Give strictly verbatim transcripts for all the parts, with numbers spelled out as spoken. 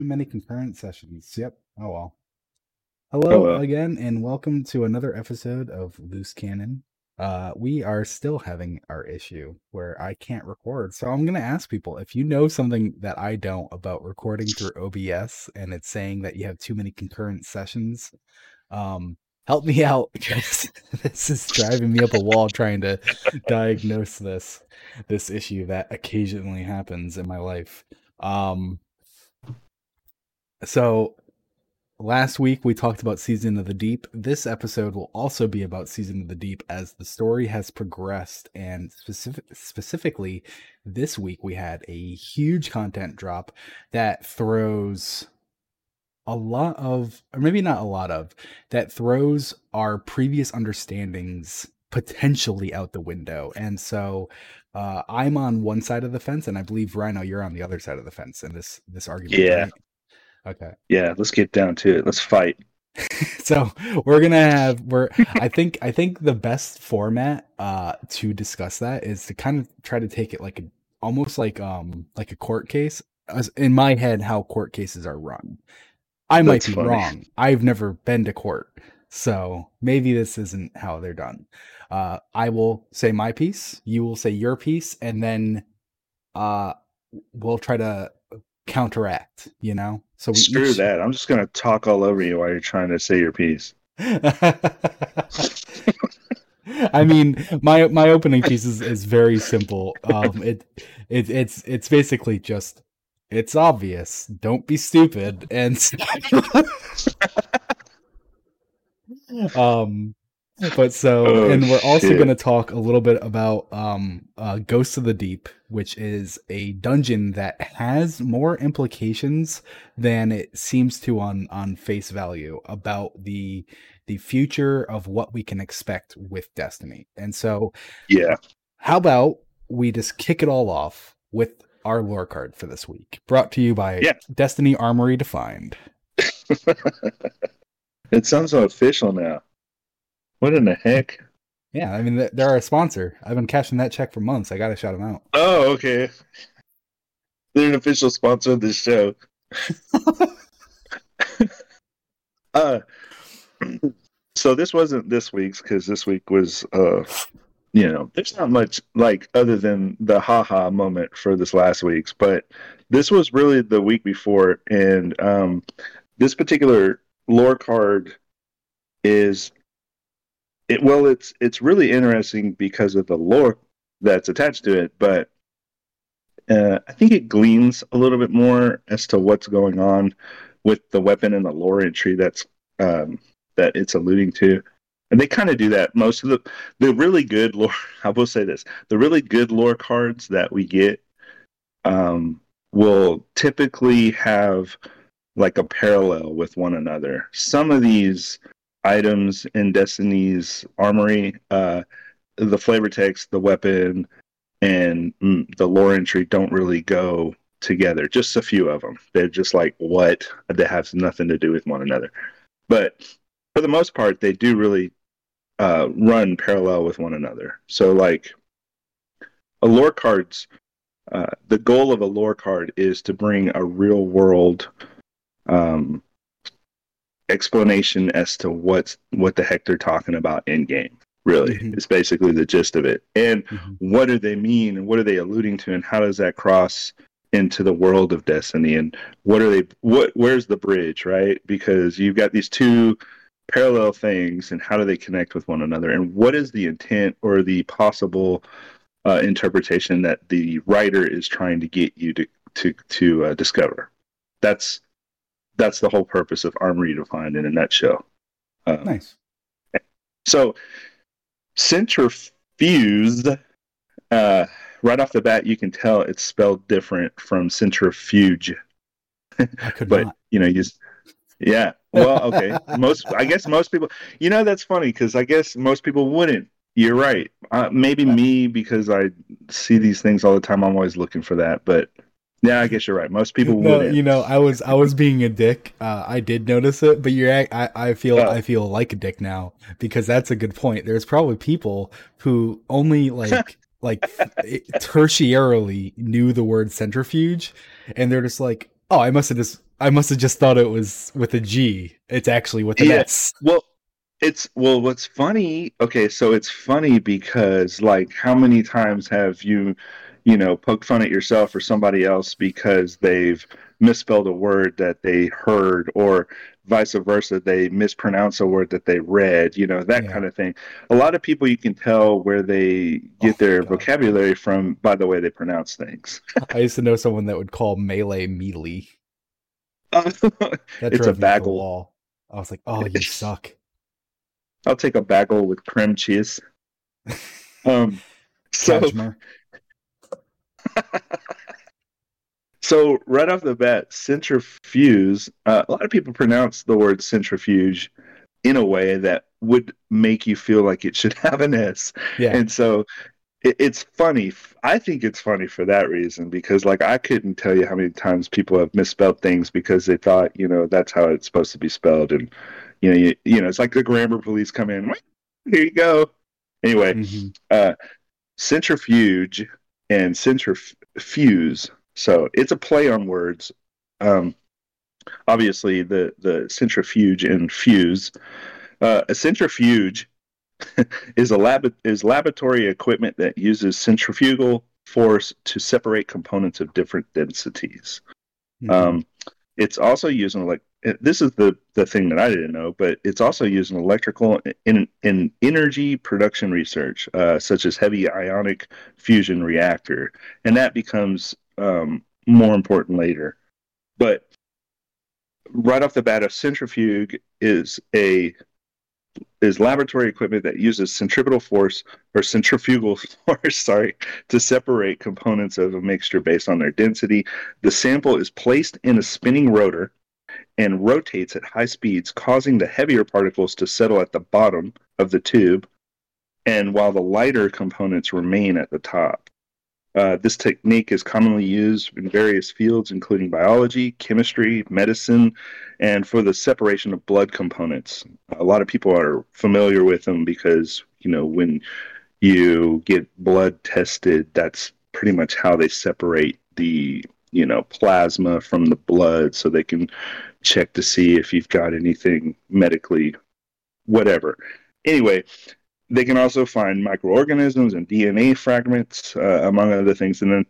Too many concurrent sessions. Yep. Oh well. Oh Hello well. again, and welcome to another episode of Loose Cannon. Uh, we are still having our issue where I can't record, so I'm gonna ask people if you know something that I don't about recording through O B S, and it's saying that you have too many concurrent sessions. Um, help me out because this is driving me up a wall trying to diagnose this this issue that occasionally happens in my life. Um, so Last week we talked about Season of the Deep. This episode will also be about Season of the Deep as the story has progressed, and specific, specifically this week we had a huge content drop that throws a lot of, or maybe not a lot of, that throws our previous understandings potentially out the window. And so uh, I'm on one side of the fence, and I believe Rhino, you're on the other side of the fence in this this argument, Yeah, right? Okay. yeah. Let's get down to it. Let's fight. So we're gonna have we're I think I think the best format uh to discuss that is to kind of try to take it like a almost like um like a court case, as in my head how court cases are run. I might That's be funny. wrong. I've never been to court, so maybe this isn't how they're done. uh I will say my piece, you will say your piece, and then uh we'll try to counteract, you know, so we Screw each that. I'm just gonna talk all over you while you're trying to say your piece. I mean, my my opening piece is, is very simple. Um, it it it's it's basically just it's obvious. Don't be stupid. And um, but so, Oh and we're also going shit. to talk a little bit about um, uh, Ghosts of the Deep, which is a dungeon that has more implications than it seems to on on face value about the the future of what we can expect with Destiny. And so, Yeah. how about we just kick it all off with our lore card for this week, brought to you by Yeah. Destiny Armory Defined. It sounds so official now. What in the heck? Yeah, I mean they're our sponsor. I've been cashing that check for months. I gotta shout them out. Oh, okay. They're an official sponsor of this show. Uh so this wasn't this week's because this week was uh you know, there's not much like other than the haha moment for this last week's, but this was really the week before, and um, this particular lore card is it. Well, it's it's really interesting because of the lore that's attached to it, but uh, I think it gleans a little bit more as to what's going on with the weapon and the lore entry that's um, that it's alluding to. And they kind of do that. Most of the the really good lore. I will say this: the really good lore cards that we get um, will typically have like a parallel with one another. Some of these items in Destiny's armory, uh, the flavor text, the weapon, and mm, the lore entry don't really go together. Just a few of them. They're just like what that has nothing to do with one another. But for the most part, they do really uh, run parallel with one another. So, like a lore card's uh, the goal of a lore card is to bring a real world um, explanation as to what's what the heck they're talking about in game. Really, Mm-hmm. it's basically the gist of it. And Mm-hmm. what do they mean, and what are they alluding to, and how does that cross into the world of Destiny? And what are they? What? Where's the bridge? Right? Because you've got these two parallel things, and how do they connect with one another? And what is the intent or the possible uh, interpretation that the writer is trying to get you to to to uh, discover? That's that's the whole purpose of Armory Defined in a nutshell. Um, Nice. so centrifused, uh, right off the bat, you can tell it's spelled different from centrifuge. I could But not. you know, you just yeah. Well, okay. Most, I guess, most people. You know, that's funny because I guess most people wouldn't. You're right. Uh, maybe me because I see these things all the time. I'm always looking for that, but yeah, I guess you're right. Most people No, wouldn't. you know, I was I was being a dick. Uh, I did notice it, but you're ac- I I feel Oh, I feel like a dick now because that's a good point. There's probably people who only like like it, tertiarily knew the word centrifuge, and they're just like, oh, I must have just I must have just thought it was with a G. It's actually with an Yeah. S. Well, it's well. What's funny? Okay, so it's funny because like, how many times have you, you know, poked fun at yourself or somebody else because they've misspelled a word that they heard, or vice versa, they mispronounce a word that they read. You know, that Yeah. kind of thing. A lot of people, you can tell where they Oh get my their god. vocabulary from by the way they pronounce things. I used to know someone that would call melee mealy. That It's a drove me up the bagel. wall. I was like, "Oh, you suck." I'll take a bagel with cream cheese. Um, so Kajmer. so right off the bat, centrifuge. Uh, a lot of people pronounce the word centrifuge in a way that would make you feel like it should have an S, Yeah. and so it, it's funny. I think it's funny for that reason because, like, I couldn't tell you how many times people have misspelled things because they thought, you know, that's how it's supposed to be spelled, and you know, you, you know, it's like the grammar police come in. Here you go. Anyway, hmm uh, centrifuge and centrifuse. So it's a play on words. Um, obviously, the the centrifuge and fuse. Uh, a centrifuge is a lab is laboratory equipment that uses centrifugal force to separate components of different densities. hmm Um, it's also used in like this is the the thing that I didn't know, but it's also used in electrical in in energy production research, uh, such as heavy ionic fusion reactor, and that becomes um, more important later. But right off the bat, a centrifuge is a is laboratory equipment that uses centripetal force or centrifugal force, sorry, to separate components of a mixture based on their density. The sample is placed in a spinning rotor and rotates at high speeds, causing the heavier particles to settle at the bottom of the tube, and while the lighter components remain at the top. Uh, this technique is commonly used in various fields, including biology, chemistry, medicine, and for the separation of blood components. A lot of people are familiar with them because, you know, when you get blood tested, that's pretty much how they separate the, you know, plasma from the blood so they can check to see if you've got anything medically, whatever. Anyway, they can also find microorganisms and D N A fragments, uh, among other things. And then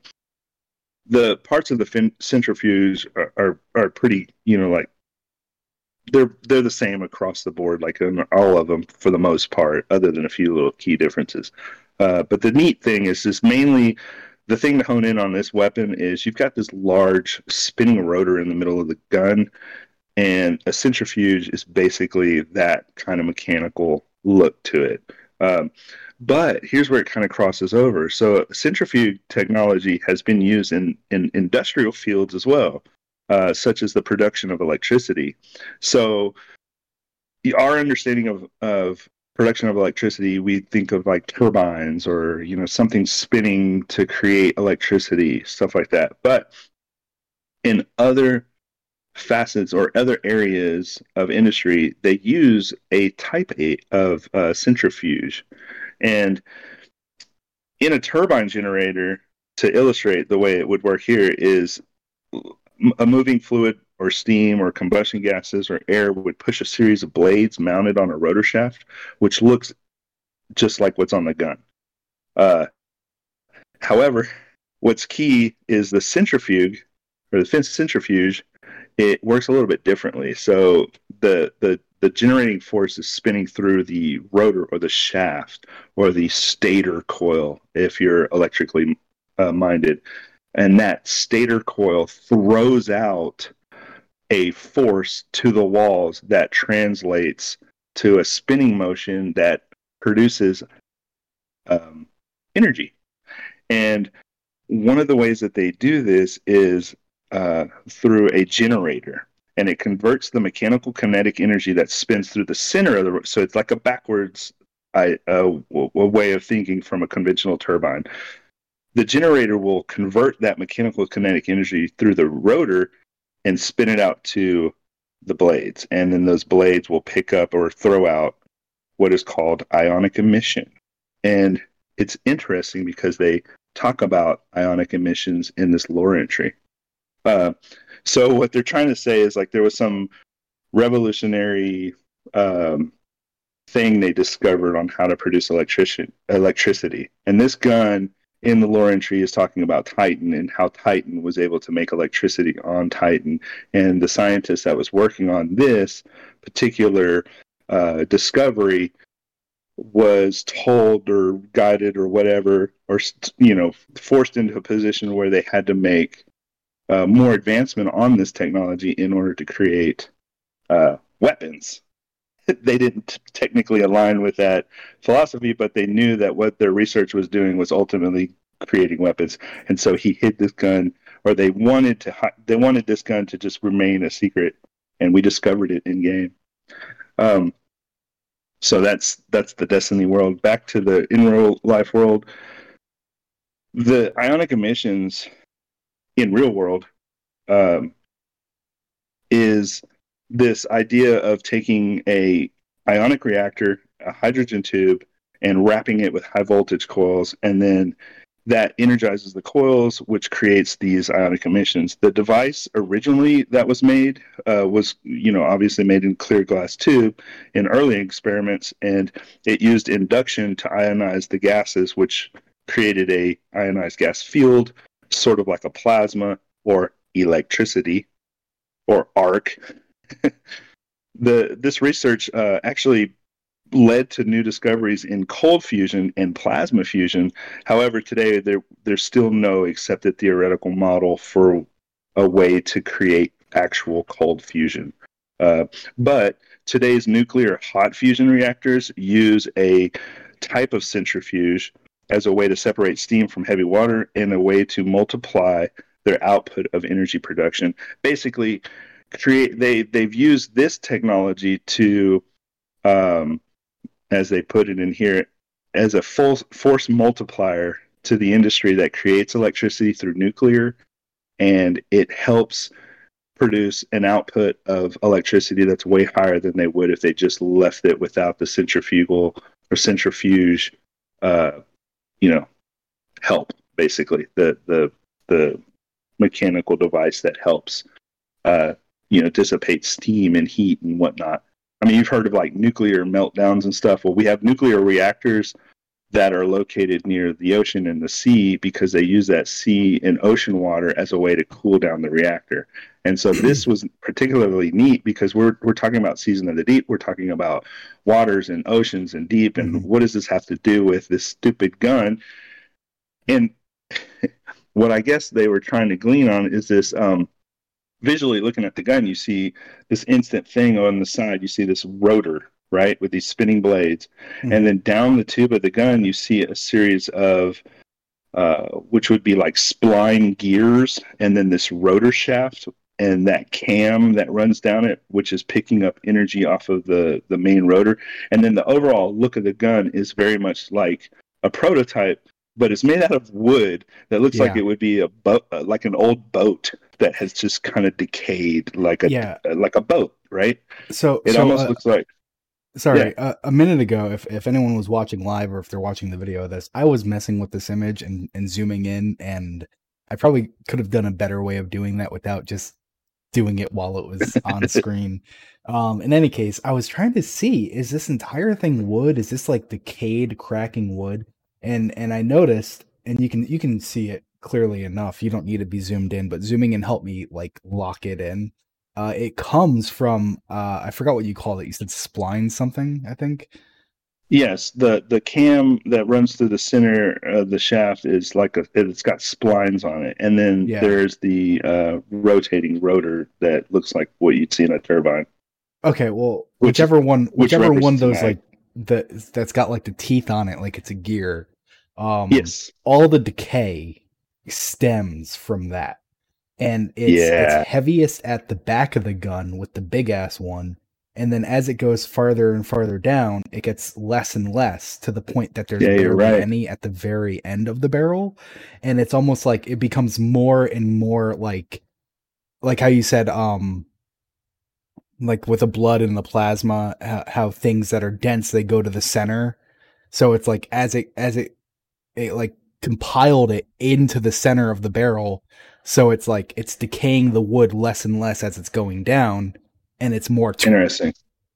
the parts of the fin- centrifuge are, are, are pretty, you know, like they're they're the same across the board, like in all of them for the most part, other than a few little key differences. Uh, but the neat thing is, this mainly the thing to hone in on this weapon is you've got this large spinning rotor in the middle of the gun, and a centrifuge is basically that kind of mechanical look to it. Um, but here's where it kind of crosses over. So centrifuge technology has been used in, in industrial fields as well, uh, such as the production of electricity. So our understanding of, of production of electricity, we think of like turbines or, you know, something spinning to create electricity, stuff like that. But in other facets or other areas of industry, they use a type A of uh, centrifuge. And in a turbine generator, to illustrate the way it would work here, is a moving fluid or steam or combustion gases or air would push a series of blades mounted on a rotor shaft, which looks just like what's on the gun. Uh, however, what's key is the centrifuge or the centrifuge. It works a little bit differently. So the the the generating force is spinning through the rotor or the shaft or the stator coil if you're electrically uh, minded, and that stator coil throws out a force to the walls that translates to a spinning motion that produces um, energy. And one of the ways that they do this is uh, through a generator, and it converts the mechanical kinetic energy that spins through the center of the. So it's like a backwards I, uh, a way of thinking from a conventional turbine. The generator will convert that mechanical kinetic energy through the rotor and spin it out to the blades, and then those blades will pick up or throw out what is called ionic emission. And it's interesting because they talk about ionic emissions in this lore entry. Uh, So what they're trying to say is like there was some revolutionary um, thing they discovered on how to produce electricity. Electricity, and this gun in the lore entry is talking about Titan and how Titan was able to make electricity on Titan, and the scientist that was working on this particular uh, discovery was told or guided or whatever, or you know, forced into a position where they had to make uh, more advancement on this technology in order to create uh, weapons. They didn't technically align with that philosophy, but they knew that what their research was doing was ultimately creating weapons. And so he hid this gun, or they wanted to they wanted this gun to just remain a secret, and we discovered it in game. Um, so that's that's the Destiny world. Back to the in real life world, the ionic emissions in real world um, is this idea of taking a ionic reactor, a hydrogen tube, and wrapping it with high voltage coils, and then that energizes the coils, which creates these ionic emissions. The device originally that was made uh, was, you know, obviously made in clear glass tube in early experiments, and it used induction to ionize the gases, which created a ionized gas field, sort of like a plasma or electricity or arc. the this research uh, actually led to new discoveries in cold fusion and plasma fusion. However, today there there's still no accepted theoretical model for a way to create actual cold fusion. Uh, but today's nuclear hot fusion reactors use a type of centrifuge as a way to separate steam from heavy water and a way to multiply their output of energy production. Basically, create they they've used this technology to um, as they put it in here, as a full force multiplier to the industry that creates electricity through nuclear, and it helps produce an output of electricity that's way higher than they would if they just left it without the centrifugal or centrifuge, uh, you know, help. Basically, the the the mechanical device that helps, uh, you know, dissipate steam and heat and whatnot. I mean, you've heard of like nuclear meltdowns and stuff. Well, we have nuclear reactors that are located near the ocean and the sea because they use that sea and ocean water as a way to cool down the reactor. And so this was particularly neat because we're we're talking about Season of the Deep. We're talking about waters and oceans and deep. And mm-hmm. what does this have to do with this stupid gun? And what I guess they were trying to glean on is this. Um, visually looking at the gun, you see this instant thing on the side. You see this rotor, right, with these spinning blades. Mm-hmm. And then down the tube of the gun, you see a series of, uh, which would be like spline gears, and then this rotor shaft, and that cam that runs down it, which is picking up energy off of the, the main rotor. And then the overall look of the gun is very much like a prototype, but it's made out of wood that looks yeah. like it would be a boat, uh, like an old boat that has just kind of decayed, like a yeah. uh, like a boat, right? So it so, almost uh, looks like. Sorry, yeah. uh, a minute ago, if if anyone was watching live or if they're watching the video of this, I was messing with this image and and zooming in, and I probably could have done a better way of doing that without just doing it while it was on screen. Um, in any case, I was trying to see, is this entire thing wood? Is this like decayed, cracking wood? And and I noticed, and you can you can see it clearly enough. You don't need to be zoomed in, but zooming in helped me like lock it in. Uh, it comes from uh, I forgot what you called it. You said spline something, I think. Yes, the the cam that runs through the center of the shaft is like a it's got splines on it, and then yeah. there's the uh, rotating rotor that looks like what you'd see in a turbine. Okay, well, which, whichever one, whichever one of those like the that's got like the teeth on it, like it's a gear. Um, yes, all the decay stems from that, and it's, yeah. it's heaviest at the back of the gun with the big ass one, and then as it goes farther and farther down, it gets less and less to the point that there's yeah, barely right. any at the very end of the barrel, and it's almost like it becomes more and more like, like how you said, um. like with the blood and the plasma, how, how things that are dense, they go to the center. So it's like as it as it it like compiled it into the center of the barrel, So it's like it's decaying the wood less and less as it's going down, and it's more t- Interesting.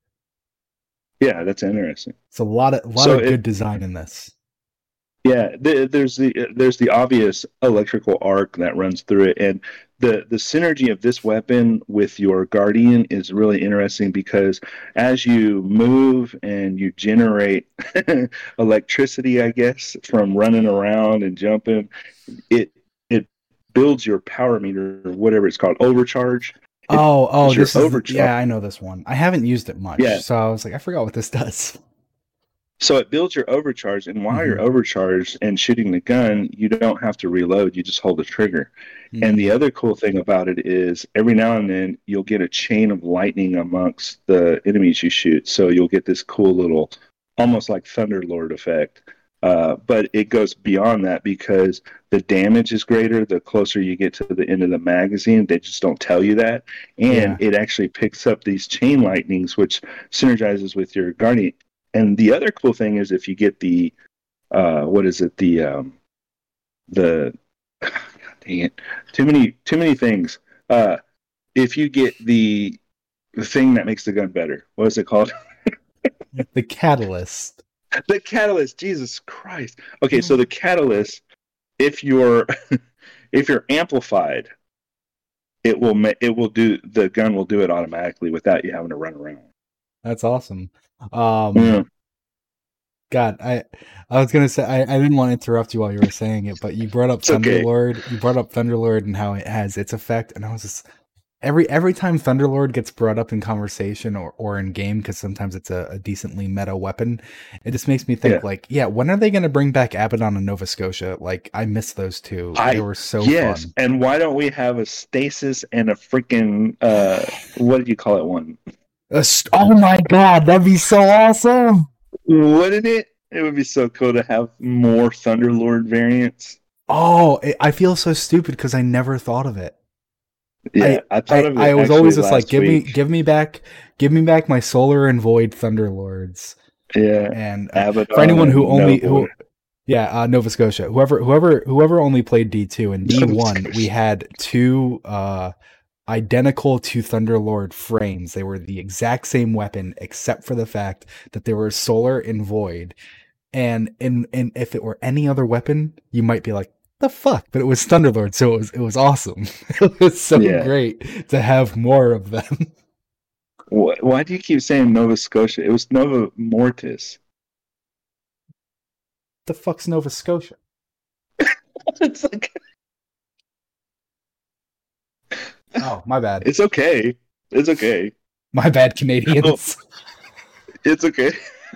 Yeah, that's interesting. It's a lot of a lot So of it, good design in this. yeah, the, there's the there's the obvious electrical arc that runs through it, and the the synergy of this weapon with your guardian is really interesting because as you move and you generate electricity, I guess, from running around and jumping, it it builds your power meter, or whatever it's called, overcharge. It Oh, oh, builds your this is the, overcharge. yeah, I know this one. I haven't used it much, Yeah, so I was like, I forgot what this does. so it builds your overcharge, and while Mm-hmm. you're overcharged and shooting the gun, you don't have to reload. You just hold the trigger. And the Mm. other cool thing about it is every now and then you'll get a chain of lightning amongst the enemies you shoot. So you'll get this cool little, almost like Thunderlord effect. Uh, but it goes beyond that because the damage is greater the closer you get to the end of the magazine. They just don't tell you that. And Yeah. it actually picks up these chain lightnings, which synergizes with your Guardian. And the other cool thing is if you get the, uh, what is it, the, um, the, God dang it, too many, too many things. Uh, if you get the, the thing that makes the gun better, what is it called? The catalyst. The catalyst. Jesus Christ. Okay, so the catalyst, if you're, if you're amplified, it will ma- it will do the gun will do it automatically without you having to run around. That's awesome. Um, Yeah. God, I I was gonna say I, I didn't want to interrupt you while you were saying it, but you brought up It's okay. Thunderlord. You brought up Thunderlord and how it has its effect, and I was just every every time Thunderlord gets brought up in conversation or, or in game, because sometimes it's a, a decently meta weapon, it just makes me think Yeah. like, yeah, when are they gonna bring back Abaddon and Nova Scotia? Like I miss those two. I, they were so yes, fun. and why don't we have a stasis and a freaking uh what did you call it one? A st- oh my god, that'd be so awesome! Wouldn't it? It would be so cool to have more Thunderlord variants. Oh, I I feel so stupid because I never thought of it. Yeah, I, I, thought I, of it. I was actually always just like, last give me, week. give me back, give me back my Solar and Void Thunderlords. Yeah, And uh, Abaddon for anyone who and only, Nova. who, yeah, uh, Nova Scotia, whoever, whoever, whoever only played D two and D one, Nova we Scotia. had two uh, identical to Thunderlord frames. They were the exact same weapon, except for the fact that they were Solar and Void. And in, and if it were any other weapon, you might be like, the fuck, but it was Thunderlord, so it was it was awesome. It was so Yeah. great to have more of them. Why, why do you keep saying Nova Scotia? It was Nova Mortis. The fuck's Nova Scotia? It's like, Oh, my bad. it's okay. It's okay. My bad, Canadians. It's okay.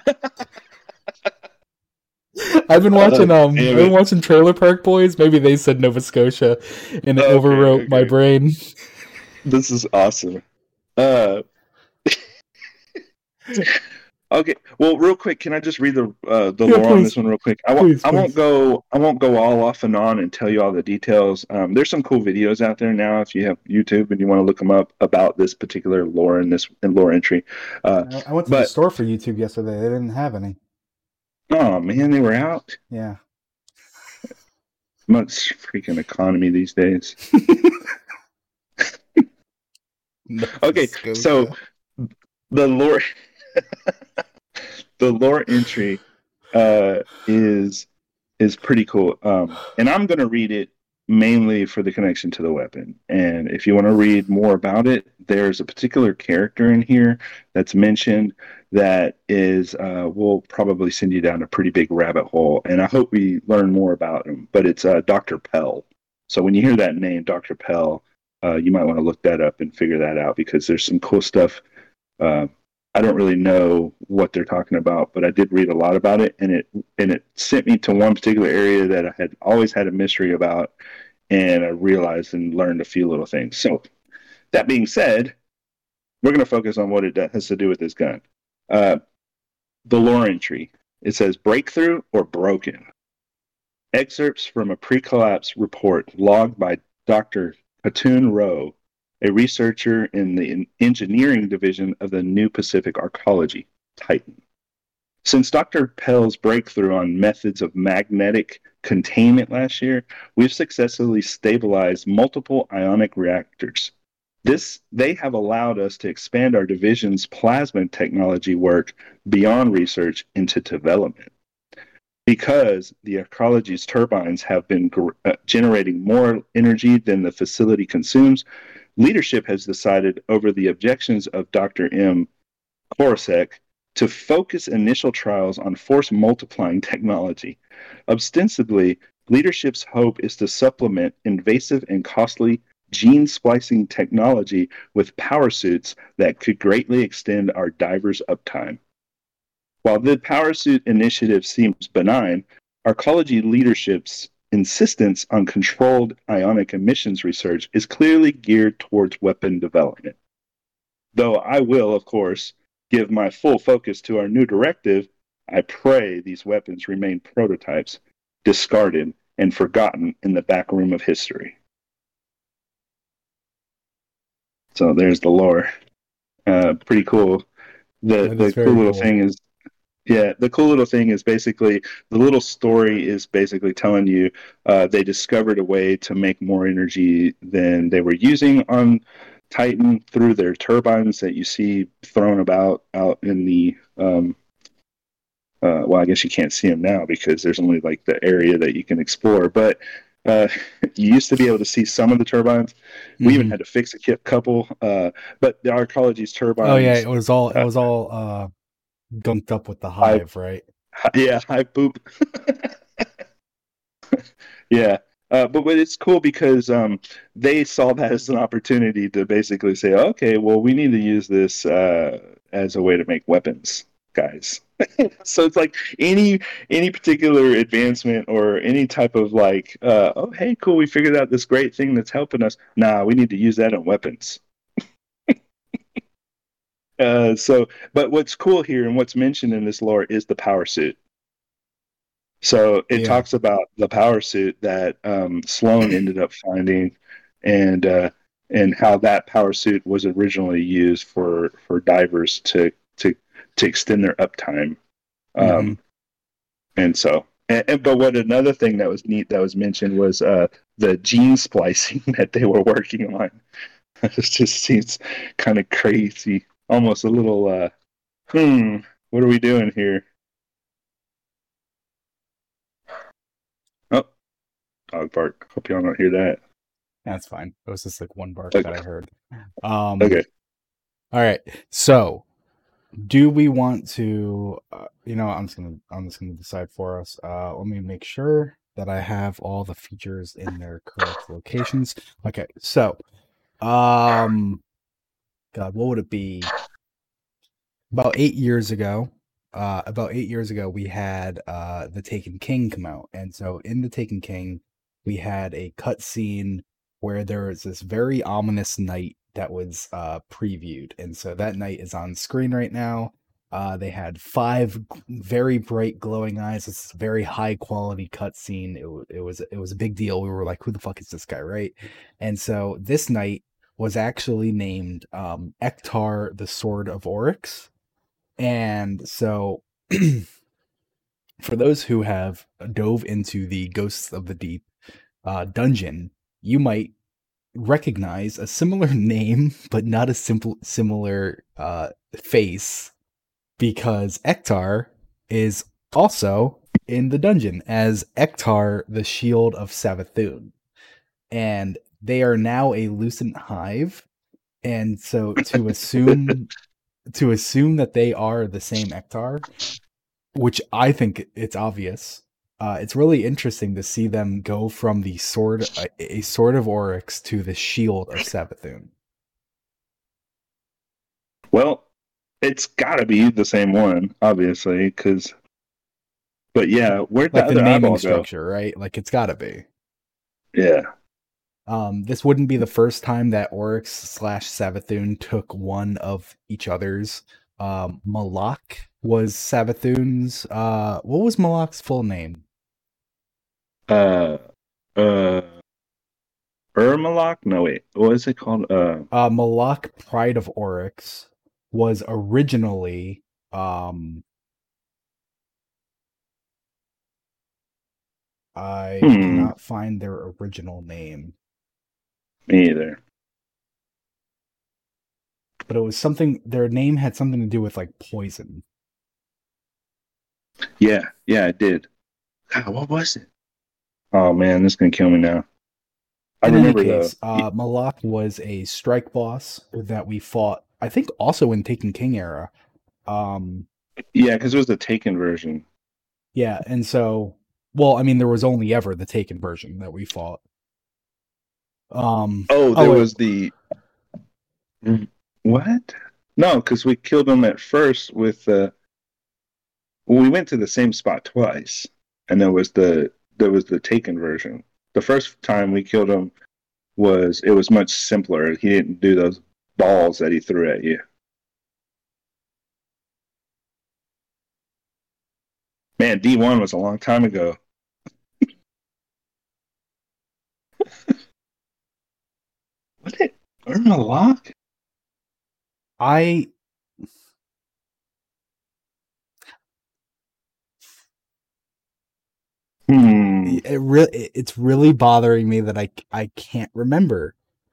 I've been watching Oh, um damn I've been it. watching Trailer Park Boys. Maybe they said Nova Scotia and it Okay, overwrote my okay. brain. This is awesome. Uh, okay. Well, real quick, can I just read the uh, the Yeah, lore on please. this one real quick? I won't. Please, I won't please. go. I won't go all off and on and tell you all the details. Um, there's some cool videos out there now if you have YouTube and you want to look them up about this particular lore and this and lore entry. Uh, I, I went to the but store for YouTube yesterday. They didn't have any. oh man, they were out. Yeah. Much freaking economy these days. Nova Okay, Scotia. so the lore, the lore entry, uh, is is pretty cool. Um, and I'm gonna read it mainly for the connection to the weapon. And if you want to read more about it, there's a particular character in here that's mentioned that is uh, will probably send you down a pretty big rabbit hole. And I hope we learn more about him. But it's uh, Doctor Pell. So when you hear that name, Doctor Pell, uh, you might want to look that up and figure that out because there's some cool stuff. Uh, I don't really know what they're talking about, but I did read a lot about it, and it and it sent me to one particular area that I had always had a mystery about, and I realized and learned a few little things. So, that being said, we're going to focus on what it has to do with this gun. Uh, the lore entry. It says breakthrough or broken. Excerpts from a pre-collapse report logged by Doctor Patoon Rowe, a researcher in the engineering division of the New Pacific Arcology, Titan. Since Doctor Pell's breakthrough on methods of magnetic containment last year, we've successfully stabilized multiple ionic reactors. This they have allowed us to expand our division's plasma technology work beyond research into development. Because the ecology's turbines have been uh, generating more energy than the facility consumes, leadership has decided, over the objections of Doctor M. Korosek, to focus initial trials on force multiplying technology. Ostensibly, leadership's hope is to supplement invasive and costly gene splicing technology with power suits that could greatly extend our divers' uptime. While the power suit initiative seems benign, arcology leadership's insistence on controlled ionic emissions research is clearly geared towards weapon development. Though I will, of course, give my full focus to our new directive, I pray these weapons remain prototypes, discarded and forgotten in the back room of history. So there's the lore. Uh, pretty cool. The the cool little cool. thing is, yeah, the cool little thing is basically the little story is basically telling you uh, they discovered a way to make more energy than they were using on Titan through their turbines that you see thrown about out in the um, uh, well, I guess you can't see them now because there's only like the area that you can explore, but uh, you used to be able to see some of the turbines. We mm-hmm. even had to fix a couple, uh, but the arcology's turbines. Oh yeah, it was all it was all uh, gunked up with the hive, I, right? Yeah, hive poop. Yeah. Uh, but, but it's cool because um, they saw that as an opportunity to basically say, okay, well, we need to use this uh, as a way to make weapons, guys. So it's like any any particular advancement or any type of like, uh, oh, hey, cool, we figured out this great thing that's helping us. Nah, we need to use that on weapons. uh, so, but what's cool here and what's mentioned in this lore is the power suit. So it yeah. talks about the power suit that um, Sloan ended up finding, and uh, and how that power suit was originally used for, for divers to to to extend their uptime. Um, mm-hmm. And so, and, and, but what another thing that was neat that was mentioned was uh, the gene splicing that they were working on. It just seems kind of crazy, almost a little. Uh, hmm, what are we doing here? Oh, dog bark. Hope y'all don't hear that. That's fine. It was just like one bark okay. that I heard. Um, okay. All right. So, do we want to? Uh, you know, I'm just gonna I'm just gonna decide for us. Uh, let me make sure that I have all the features in their correct locations. Okay. So, um, God, what would it be? About eight years ago. Uh, about eight years ago, we had uh, the Taken King come out, and so in the Taken King, we had a cutscene where there was this very ominous knight that was uh, previewed, and so that knight is on screen right now. Uh, they had five very bright, glowing eyes. It's a very high quality cutscene. It, it was it was a big deal. We were like, "Who the fuck is this guy?" Right? And so this knight was actually named um, Ektar, the Sword of Oryx. And so, for those who have dove into the Ghosts of the Deep uh, dungeon, you might recognize a similar name, but not a simple similar uh, face, because Ektar is also in the dungeon as Ektar, the Shield of Savathun, and they are now a Lucent Hive, and so to assume. To assume that they are the same Ektar, which I think it's obvious. Uh, it's really interesting to see them go from the sword, a, a sword of Oryx, to the shield of Savathun. Well, it's got to be the same one, obviously, because. But yeah, where'd like the, the other naming eyeball structure, go? right? Like it's got to be. Yeah. Um, this wouldn't be the first time that Oryx slash Savathun took one of each other's. Um, Malak was Savathun's. Uh, what was Malak's full name? Uh, uh, Ermalak? No, wait. What is it called? Uh, uh Malak, Pride of Oryx, was originally um I Hmm. cannot find their original name, Me either. but it was something. Their name had something to do with like poison. Yeah, yeah, I did. God, what was it? Oh man, this is gonna kill me now. I In any remember though. case, uh, Malak was a strike boss that we fought. I think also in Taken King era. Um, Yeah, because it was the Taken version. yeah, and so, well, I mean, there was only ever the Taken version that we fought. Um, Oh, oh there wait, was the what? No, because we killed him at first with uh well, we went to the same spot twice, and there was the there was the Taken version. The first time we killed him was it was much simpler. He didn't do those balls that he threw at you. Man, D one was a long time ago. What did Irma Lock? I Hmm. it really it's really bothering me that I I can't remember.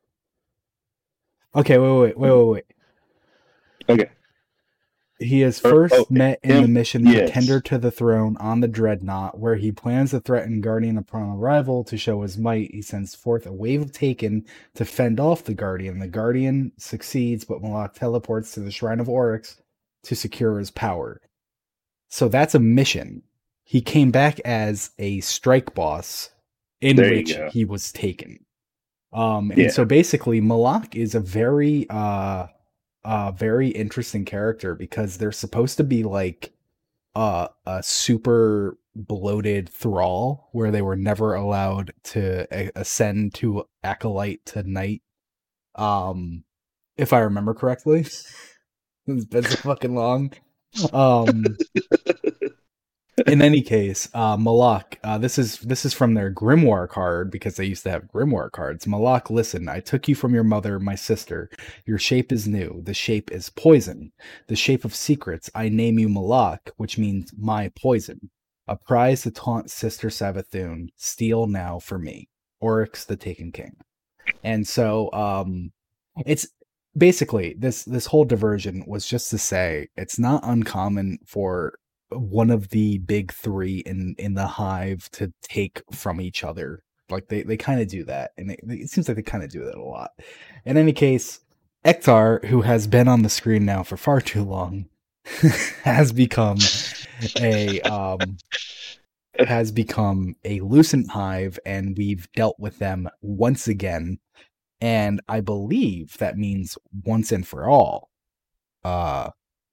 Okay, wait, wait, wait, wait, wait. Okay. He is Er, oh, first met in the him. mission Pretender Yes. to the Throne on the Dreadnought, where he plans to threaten Guardian upon arrival. To show his might, he sends forth a wave of Taken to fend off the Guardian. The Guardian succeeds, but Malak teleports to the Shrine of Oryx to secure his power. So that's a mission. He came back as a strike boss in There you which go. he was taken. Um, and Yeah. so basically, Malak is a very uh uh very interesting character because they're supposed to be like uh, a super bloated thrall where they were never allowed to a- ascend to acolyte to knight. Um, if I remember correctly, it's been so fucking long. Um, in any case, uh, Malak, uh, this is this is from their grimoire card because they used to have grimoire cards. Malak, listen, I took you from your mother, my sister. Your shape is new. The shape is poison. The shape of secrets. I name you Malak, which means my poison. A prize to taunt Sister Savathun. Steal now for me. Oryx the Taken King. And so, um, it's basically this this whole diversion was just to say it's not uncommon for one of the big three in in the hive to take from each other. Like they they kind of do that, and it, it seems like they kind of do that a lot. In any case, Ektar, who has been on the screen now for far too long, has become a um has become a Lucent hive, and we've dealt with them once again, and I believe that means once and for all. Uh,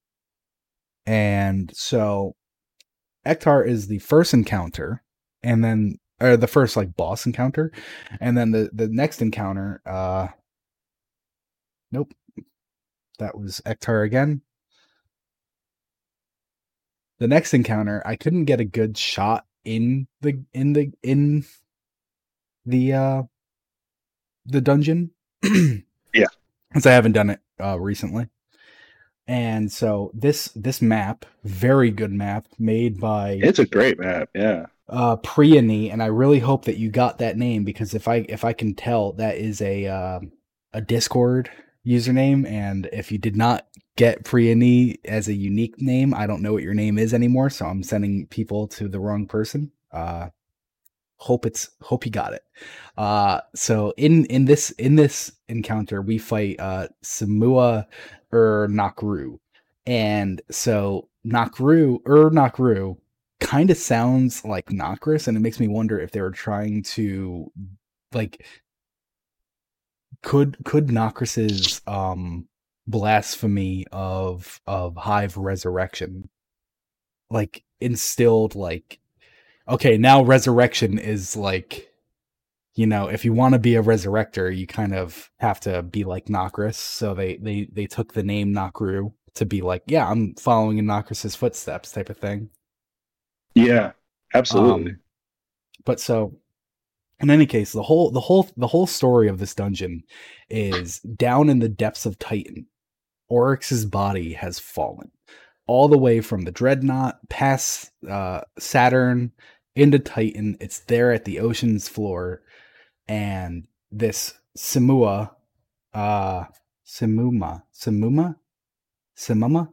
and so Ektar is the first encounter, and then or the first like boss encounter, and then the the next encounter. Uh, nope, that was Ektar again. The next encounter, I couldn't get a good shot in the in the in the uh the dungeon. Yeah. Because I haven't done it uh recently. And so this this map, very good map, made by It's a great map. Yeah. uh Priony, and I really hope that you got that name because if I if I can tell, that is a uh, a Discord username, and if you did not get Priony as a unique name, I don't know what your name is anymore, so I'm sending people to the wrong person. Uh hope it's hope you got it. Uh so in in this in this encounter we fight uh Samua Ur Nakru. And so Nakru Ur Nakru kind of sounds like Nokris, and it makes me wonder if they were trying to like could could Nokris's um blasphemy of of Hive resurrection like instilled like okay, now resurrection is like, you know, if you want to be a resurrector, you kind of have to be like Nokris. So they they they took the name Nakru to be like, yeah, I'm following in Nokris's footsteps type of thing. Yeah. Absolutely. Um, but so in any case, the whole the whole the whole story of this dungeon is down in the depths of Titan. Oryx's body has fallen all the way from the Dreadnought past uh, Saturn into Titan. It's there at the ocean's floor, and this Simua, uh, Simuma, Simuma, Simuma.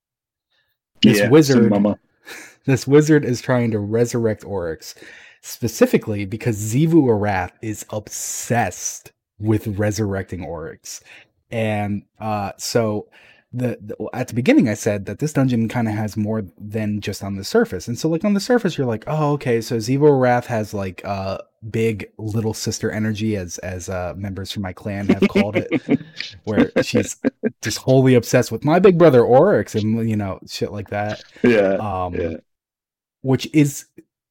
This yeah, wizard, Mama. this wizard is trying to resurrect Oryx, specifically because Xivu Arath is obsessed with resurrecting Oryx, and uh, so. The, the at the beginning I said that this dungeon kind of has more than just on the surface, and so like on the surface you're like, oh okay, so Xivu Arath has like uh big little sister energy, as as uh members from my clan have called it, where she's just wholly obsessed with my big brother Oryx and you know shit like that. Yeah, Um, yeah. which is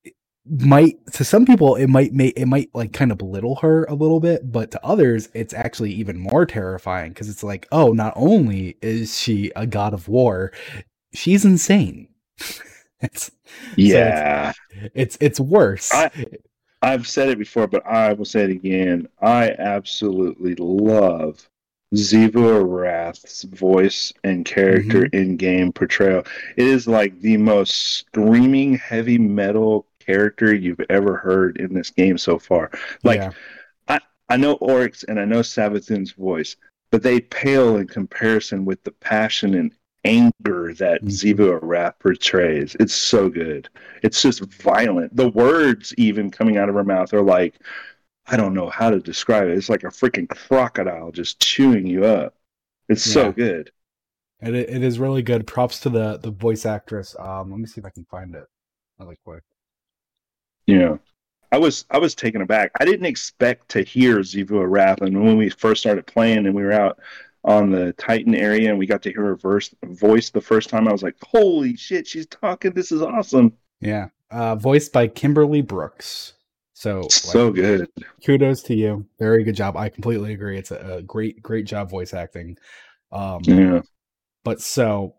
might to some people it might make it might like kind of belittle her a little bit, but to others it's actually even more terrifying because it's like, oh, not only is she a god of war, she's insane. it's Yeah. so it's, it's it's worse. I I've said it before, but I will say it again. I absolutely love Xivu Arath's voice and character Mhm. in-game portrayal. It is like the most screaming heavy metal character you've ever heard in this game so far. Like, Yeah. I, I know Oryx and I know Savathun's voice, but they pale in comparison with the passion and anger that Mhm. Xivu Arath portrays. It's so good. It's just violent. The words even coming out of her mouth are like, I don't know how to describe it. It's like a freaking crocodile just chewing you up. It's Yeah. so good. And it, it is really good. Props to the the voice actress. Um, let me see if I can find it really quick. Yeah. I was I was taken aback. I didn't expect to hear Xivu Arath, and when we first started playing and we were out on the Titan area and we got to hear her verse, voice the first time, I was like, holy shit, she's talking. This is awesome. Yeah. Uh, voiced by Kimberly Brooks. So, So like, good. kudos to you. Very good job. I completely agree. It's a, a great, great job voice acting. Um, Yeah. but so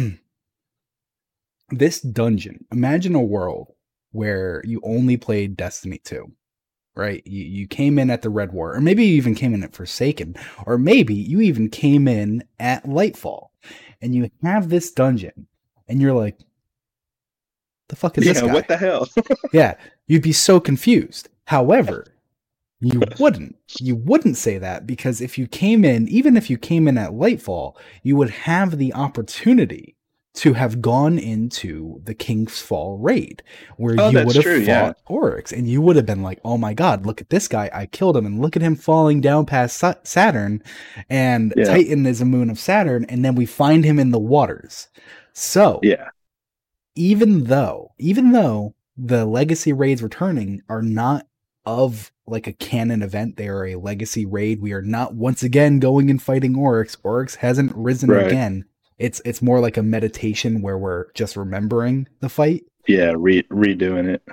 this dungeon, imagine a world where you only played Destiny two, right? You, you came in at the Red War, or maybe you even came in at Forsaken, or maybe you even came in at Lightfall, and you have this dungeon, and you're like, the fuck is Yeah, this guy? what the hell? Yeah, you'd be so confused. However, you wouldn't. You wouldn't say that because if you came in, even if you came in at Lightfall, you would have the opportunity to have gone into the King's Fall raid where Oh, you that's would have true, fought yeah. Oryx and you would have been like, oh my god, look at this guy. I killed him and look at him falling down past Sa- Saturn and Yeah. Titan is a moon of Saturn and then we find him in the waters. So, Yeah. even though, even though the legacy raids returning are not of like a canon event, they are a legacy raid. We are not once again going and fighting Oryx. Oryx hasn't risen Right. again. It's it's more like a meditation where we're just remembering the fight. Yeah, re- redoing it.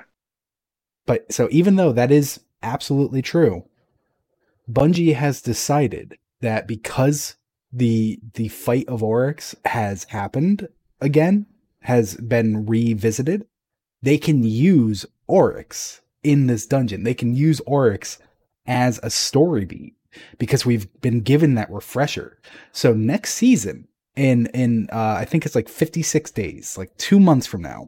But so even though that is absolutely true, Bungie has decided that because the the fight of Oryx has happened again, has been revisited, they can use Oryx in this dungeon. They can use Oryx as a story beat because we've been given that refresher. So next season, in in uh, I think it's like fifty-six days, like two months from now,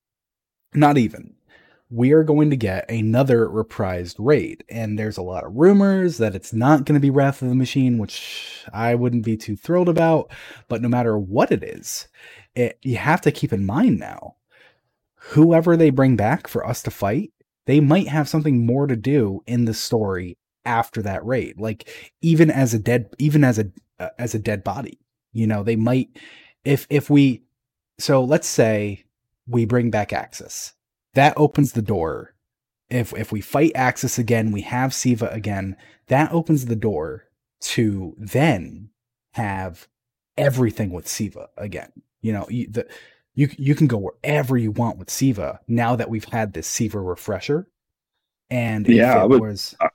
not even, we are going to get another reprised raid. And there's a lot of rumors that it's not going to be Wrath of the Machine, which I wouldn't be too thrilled about. But no matter what it is, it, you have to keep in mind now, whoever they bring back for us to fight, they might have something more to do in the story after that raid. Like even as a dead, even as a uh, as a dead body, you know, they might if if we. So let's say we bring back Axis. That opens the door. If if we fight Axis again, we have Siva again. That opens the door to then have everything with Siva again. You know, you, the you you can go wherever you want with Siva now that we've had this Siva refresher. And Yeah, if it I would. was, I,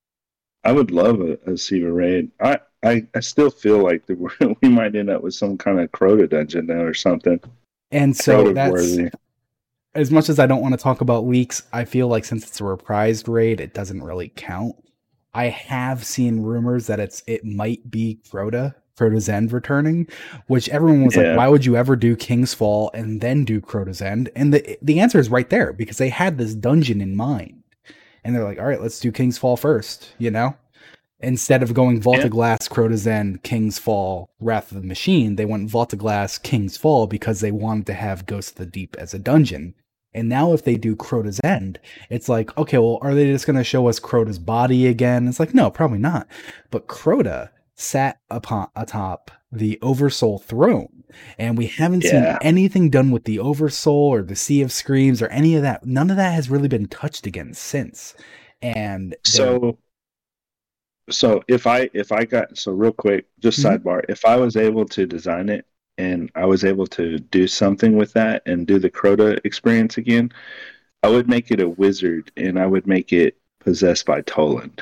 I would love a, a Siva raid. I, I, I still feel like the, we might end up with some kind of Crota dungeon now or something. and so Crota that's worthy. as much as I don't want to talk about leaks. I feel like since it's a reprised raid, it doesn't really count. I have seen rumors that it's it might be Crota Crota's End returning, which everyone was like, Yeah. why would you ever do King's Fall and then do Crota's End? And the the answer is right there, because they had this dungeon in mind. And they're like, all right, let's do King's Fall first, you know? Instead of going Vault Yeah. of Glass, Crota's End, King's Fall, Wrath of the Machine, they went Vault of Glass, King's Fall, because they wanted to have Ghost of the Deep as a dungeon. And now if they do Crota's End, it's like, okay, well, are they just going to show us Crota's body again? It's like, no, probably not. But Crota sat upon atop the Oversoul throne, and we haven't Yeah. seen anything done with the Oversoul or the Sea of Screams or any of that. None of that has really been touched again since. And they're- So, so if I if I got so real quick, just Mhm. sidebar, if I was able to design it and I was able to do something with that and do the Crota experience again, I would make it a wizard and I would make it possessed by Toland.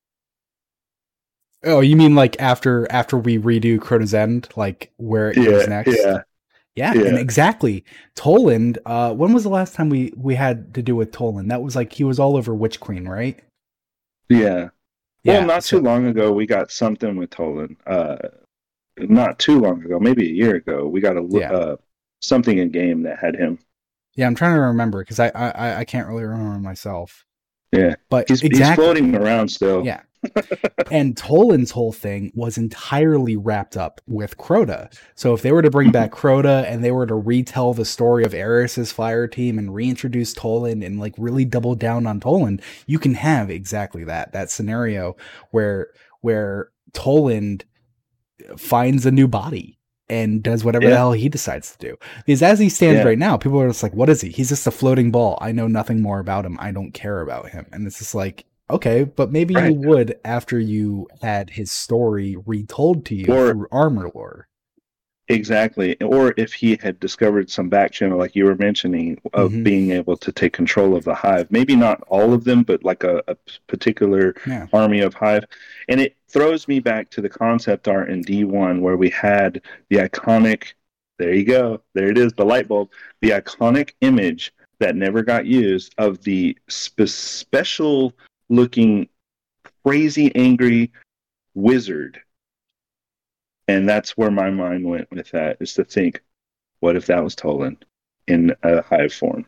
Oh, you mean like after after we redo Crota's End, like where it goes Yeah, next? yeah, Yeah, yeah. and exactly. Toland, uh, when was the last time we we had to do with Toland? That was like he was all over Witch Queen, right? yeah. Yeah. Well, not so- too long ago, we got something with Toland. Uh, not too long ago, maybe a year ago, we got a Yeah. uh, something in game that had him. Yeah, I'm trying to remember because I, I I can't really remember myself. Yeah, But he's exactly. he's floating around still. Yeah. And Toland's whole thing was entirely wrapped up with Crota. So if they were to bring back Crota and they were to retell the story of Eris's fire team and reintroduce Toland and like really double down on Toland, you can have exactly that. That scenario where where Toland finds a new body and does whatever Yeah. the hell he decides to do. Because as he stands Yeah. right now, people are just like, what is he? He's just a floating ball. I know nothing more about him. I don't care about him. And it's just like, okay, but maybe Right. you would after you had his story retold to you Or- through Armor Lore. Exactly. Or if he had discovered some back channel, like you were mentioning, of Mhm. being able to take control of the hive. Maybe not all of them, but like a, a particular Yeah. army of hive. And it throws me back to the concept art in D one where we had the iconic, there you go, there it is, the light bulb, the iconic image that never got used of the spe- special looking, crazy, angry wizard. And that's where my mind went with that, is to think, what if that was Toland in a hive form?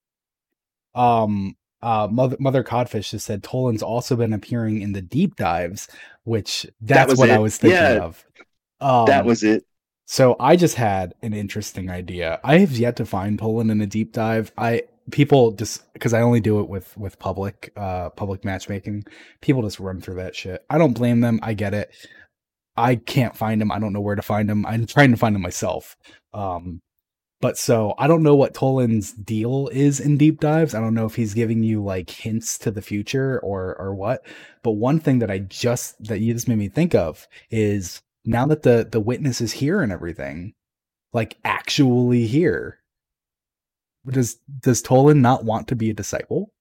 Um uh Mother Mother Codfish just said Toland's also been appearing in the deep dives, which that's was what I it. was thinking Yeah. of. Um, that was it. So I just had an interesting idea. I have yet to find Toland in a deep dive. I people just because I only do it with with public uh public matchmaking. People just run through that shit. I don't blame them. I get it. I can't find him. I don't know where to find him. I'm trying to find him myself. Um, but so I don't know what Toland's deal is in deep dives. I don't know if he's giving you like hints to the future or or what. But one thing that I just that you just made me think of is now that the the witness is here and everything, like actually here, does does Toland not want to be a disciple?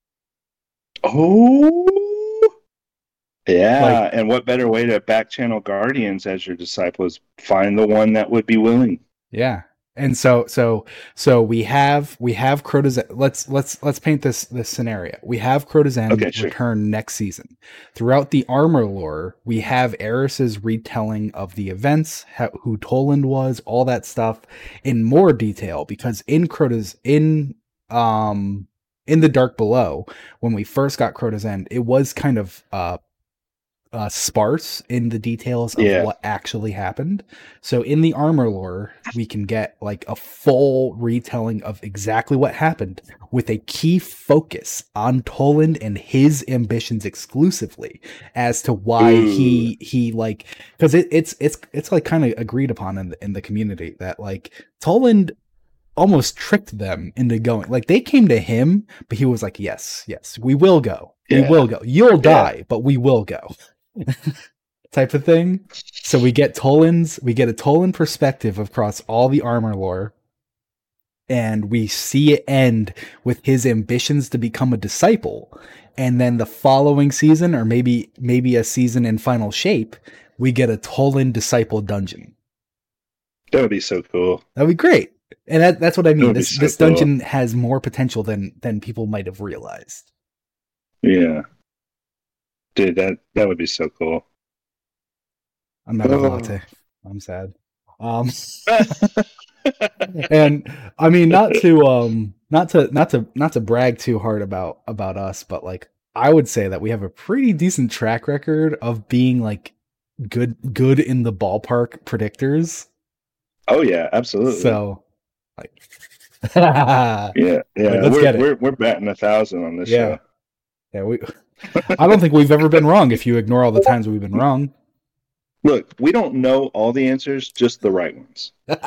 Oh, yeah. Like- and what better way to back channel Guardians as your disciple is find the one that would be willing. Yeah. And so so so we have we have Crota's let's let's let's paint this this scenario. We have Crota's End Okay, sure. return next season. Throughout the Armor Lore, we have Eris's retelling of the events, how, who Toland was, all that stuff in more detail because in Crota's in um in the Dark Below, when we first got Crota's End, it was kind of uh uh, sparse in the details of Yeah. what actually happened. So in the Armor Lore, we can get like a full retelling of exactly what happened with a key focus on Toland and his ambitions exclusively as to why Ooh. he he like because it, it's it's it's like kind of agreed upon in the, in the community that like Toland almost tricked them into going. Like they came to him, but he was like, "Yes, yes, we will go. We Yeah. will go. You'll die, but we will go." Type of thing. So we get Toland's, we get a Toland perspective across all the Armor Lore, and we see it end with his ambitions to become a disciple. And then the following season, or maybe maybe a season in Final Shape, we get a Toland disciple dungeon. That would be so cool. That'd be great. And that, that's what I mean. That'd be This so this cool. dungeon has more potential than than people might have realized. Yeah. Dude, that, that would be so cool. I'm out of Oh. latte. I'm sad. Um, and I mean, not to um, not to not to not to brag too hard about about us, but like I would say that we have a pretty decent track record of being like good good in the ballpark predictors. Oh yeah, absolutely. So like, yeah, yeah, like, let's we're get it. we're we're batting a thousand on this Yeah, show. yeah. We. I don't think we've ever been wrong. If you ignore all the times we've been wrong. Look, we don't know all the answers, just the right ones.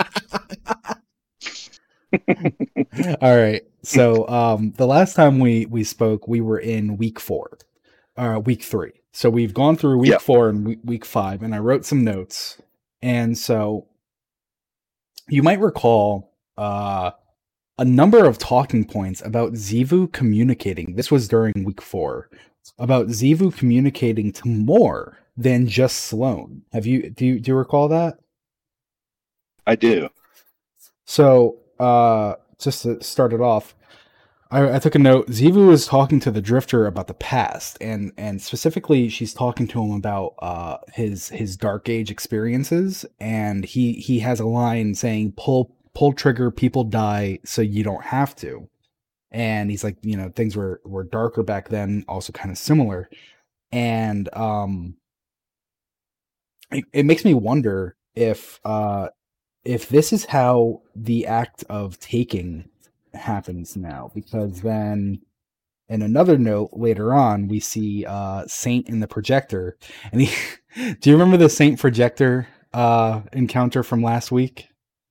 All right. So um, the last time we we spoke, we were in week four, uh, week three. So we've gone through week Yep. four and week, week five, and I wrote some notes. And so you might recall uh, a number of talking points about Xivu communicating. This was during week four, about Xivu communicating to more than just Sloane. Have you do you do you recall that? I do. So, uh, just to start it off, I, I took a note. Xivu is talking to the Drifter about the past, and and specifically, she's talking to him about uh his his Dark Age experiences, and he he has a line saying, "Pull pull trigger, people die, so you don't have to." And he's like, you know, things were were darker back then, also kind of similar, and um, it, it makes me wonder if uh if this is how the act of taking happens now, because then in another note later on, we see uh, Saint in the projector. And he, do you remember the Saint projector uh, encounter from last week?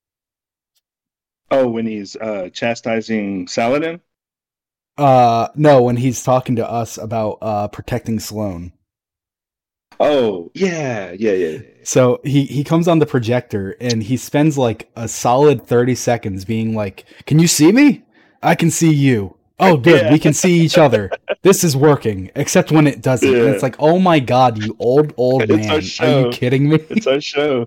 Oh, when he's uh, chastising Saladin? Uh, no, when he's talking to us about uh, protecting Sloane. Oh, yeah, yeah, yeah, yeah. So he, he comes on the projector and he spends like a solid thirty seconds being like, "Can you see me? I can see you. Oh, good. Yeah. We can see each other. This is working." Except when it doesn't. Yeah. And it's like, oh my God, you old, old It's our man. Are show. you kidding me? It's our show.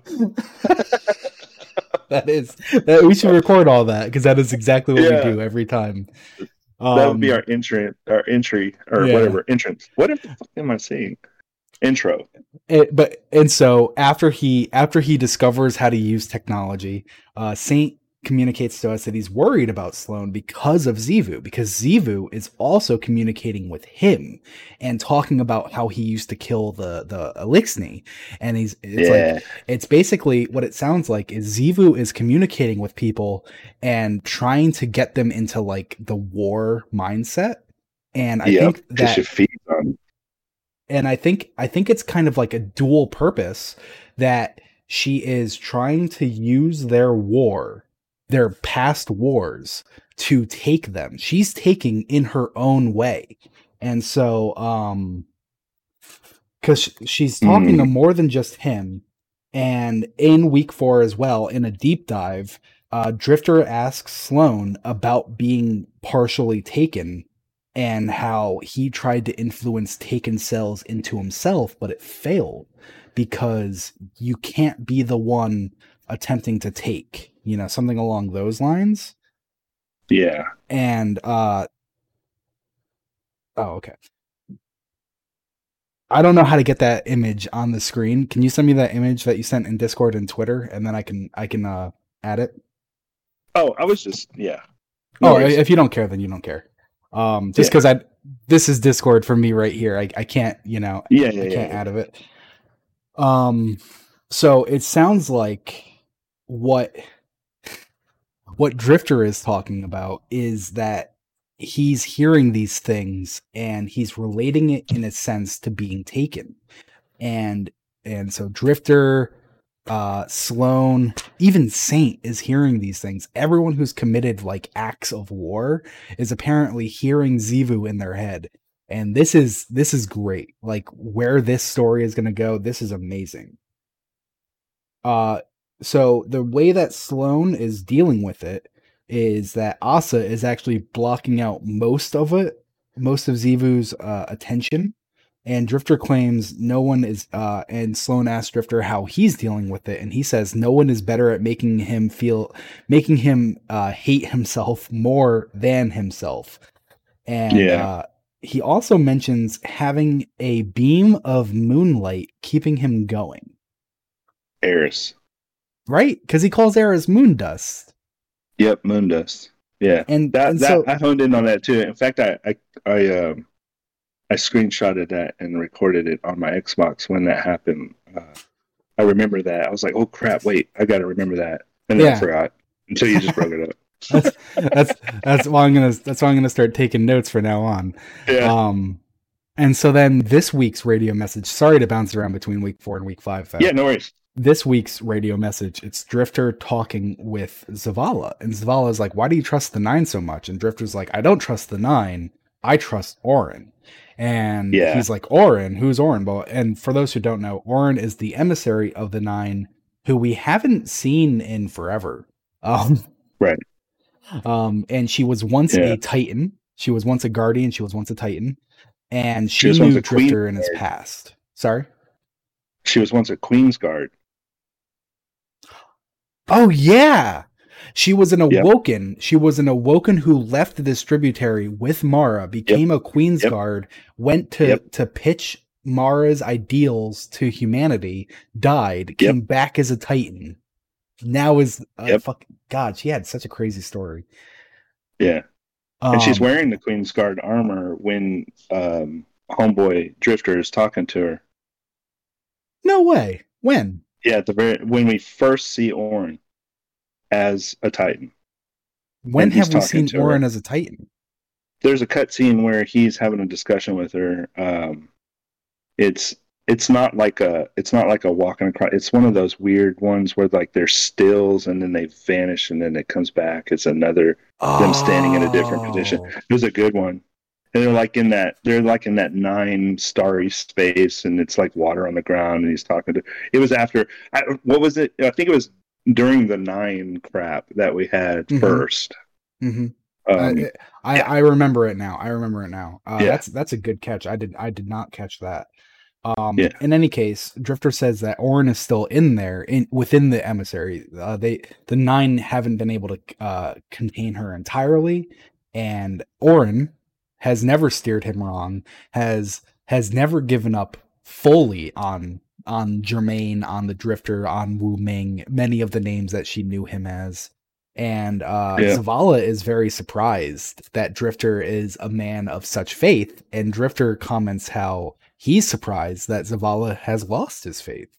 That is, that, we should record all that because that is exactly what Yeah. we do every time. That would Um, be our entrant, our entry, or Yeah. whatever, entrance. What the fuck am I saying? Intro. It, but and so after he after he discovers how to use technology, uh, Saint communicates to us that he's worried about Sloane because of Xivu, because Xivu is also communicating with him and talking about how he used to kill the the Elixni, and he's it's Yeah. like it's basically what it sounds like is Xivu is communicating with people and trying to get them into like the war mindset, and I Yep, think 'cause that she feeds on. and I think I think it's kind of like a dual purpose that she is trying to use their war, their past wars, to take them. She's taking in her own way. And so um cuz she's talking Mm. to more than just him, and in week four as well, in a deep dive, uh Drifter asks Sloane about being partially taken and how he tried to influence taken cells into himself, but it failed because you can't be the one attempting to take, you know, something along those lines. Yeah. And, uh, oh, okay. I don't know how to get that image on the screen. Can you send me that image that you sent in Discord and Twitter, and then I can, I can, uh, add it? Oh, I was just, yeah. No Oh, worries. if you don't care, then you don't care. Um, just Yeah. because I, this is Discord for me right here. I, I can't, you know, Yeah, yeah, I yeah, can't yeah. add of it. Um, so it sounds like what what Drifter is talking about is that he's hearing these things and he's relating it in a sense to being taken, and and so Drifter, uh, Sloane, even Saint is hearing these things. Everyone who's committed like acts of war is apparently hearing Xivu in their head. And this is this is great. Like where this story is going to go, this is amazing. Uh, so the way that Sloane is dealing with it is that Asa is actually blocking out most of it, most of Xivu's uh, attention. And Drifter claims no one is, uh, and Sloane asks Drifter how he's dealing with it, and he says no one is better at making him feel, making him uh, hate himself more than himself. And Yeah. uh, he also mentions having a beam of moonlight keeping him going. Eris. right? Because he calls Eris moon dust. Yep, moon dust. Yeah, And that and that so I honed in on that too. In fact, I I I um I screenshotted that and recorded it on my Xbox when that happened. Uh, I remember that. I was like, "Oh crap! Wait, I got to remember that," and then I yeah, forgot until you just broke it up. that's that's that's why I'm gonna that's why I'm gonna start taking notes from now on. Yeah, Um, and so then this week's radio message. Sorry to bounce around between week four and week five, though. yeah, no worries. This week's radio message, it's Drifter talking with Zavala, and Zavala is like, "Why do you trust the Nine so much?" And Drifter's like, "I don't trust the Nine. I trust Orin." And Yeah, he's like, "Orin, who's Orin?" But and for those who don't know, Orin is the emissary of the Nine, who we haven't seen in forever. Um, right. um, and she was once Yeah, a Titan. She was once a Guardian. She was once a Titan, and she she was once knew a queen. Drifter in his past. Sorry. She was once a Queen's Guard. Oh yeah. She was an Yep, awoken. She was an awoken who left the distributary with Mara, yep, became a Queen's yep, Guard, went to yep, to pitch Mara's ideals to humanity, died, yep, came back as a Titan. Now is uh, yep. fuck God, she had such a crazy story. Yeah, and she's Um wearing the Queen's Guard armor when um, Homeboy Drifter is talking to her. no way. When? Yeah, at the very when we first see Orin as a Titan, When and he's have we talking seen to Orin her. as a Titan? There's a cut scene where he's having a discussion with her. Um, it's it's not like a it's not like a walking across. It's one of those weird ones where like there's stills and then they vanish and then it comes back. It's another them standing in a different position. Oh. It was a good one. And they're like in that they're like in that nine starry space and it's like water on the ground and he's talking to it was after I, what was it? I think it was during the nine crap that we had Mm-hmm. first. Mm-hmm. Um, I, I, yeah. I remember it now. I remember it now. Uh, Yeah. That's that's a good catch. I did I did not catch that. Um, Yeah. In any case, Drifter says that Orin is still in there, in within the emissary. Uh, they the Nine haven't been able to uh, contain her entirely, and Orin has never steered him wrong. has has never given up fully on on Jermaine, on the Drifter, on Wu Ming, many of the names that she knew him as. And uh, Yeah. Zavala is very surprised that Drifter is a man of such faith, and Drifter comments how he's surprised that Zavala has lost his faith.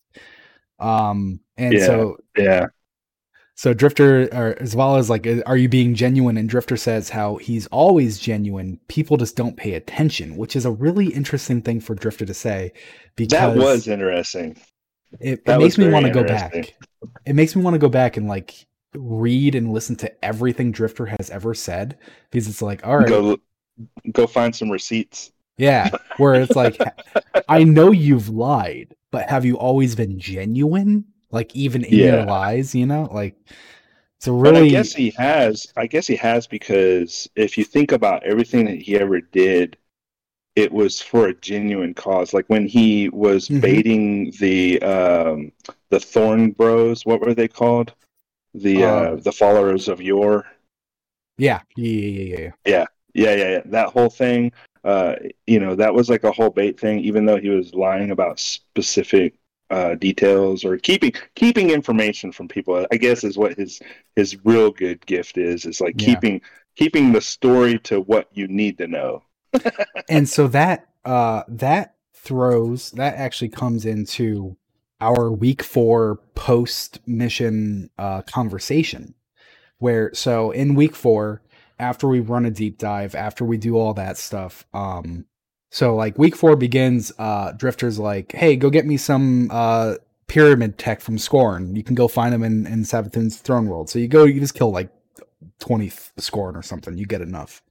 Um, and Yeah. so, Yeah. so Drifter or Zavala is like, "Are you being genuine?" And Drifter says how he's always genuine. People just don't pay attention, which is a really interesting thing for Drifter to say. Because That was interesting. it, it That makes was me want to very go interesting. back. It makes me want to go back and like read and listen to everything Drifter has ever said, because it's like, all right, Go go find some receipts. yeah, where it's like, I know you've lied, but have you always been genuine? Like even in Yeah. your lies, you know, like so But I really. guess he has. I guess he has because if you think about everything that he ever did, it was for a genuine cause. Like when he was Mhm. baiting the um, the Thorn Bros, what were they called? The uh, Uh, the followers of Yor. Yeah, yeah, yeah, yeah, yeah. Yeah, yeah, yeah, yeah. That whole thing. Uh, you know, that was like a whole bait thing. Even though he was lying about specific uh, details or keeping keeping information from people, I guess is what his his real good gift is. Is like Yeah. keeping keeping the story to what you need to know. And so that uh that throws that actually comes into our week four post mission uh conversation, where so in week four, after we run a deep dive, after we do all that stuff, um so like week four begins, uh Drifter's like, "Hey, go get me some uh pyramid tech from Scorn. You can go find them in in Savathun's throne world." So you go, you just kill like twenty Scorn or something, you get enough.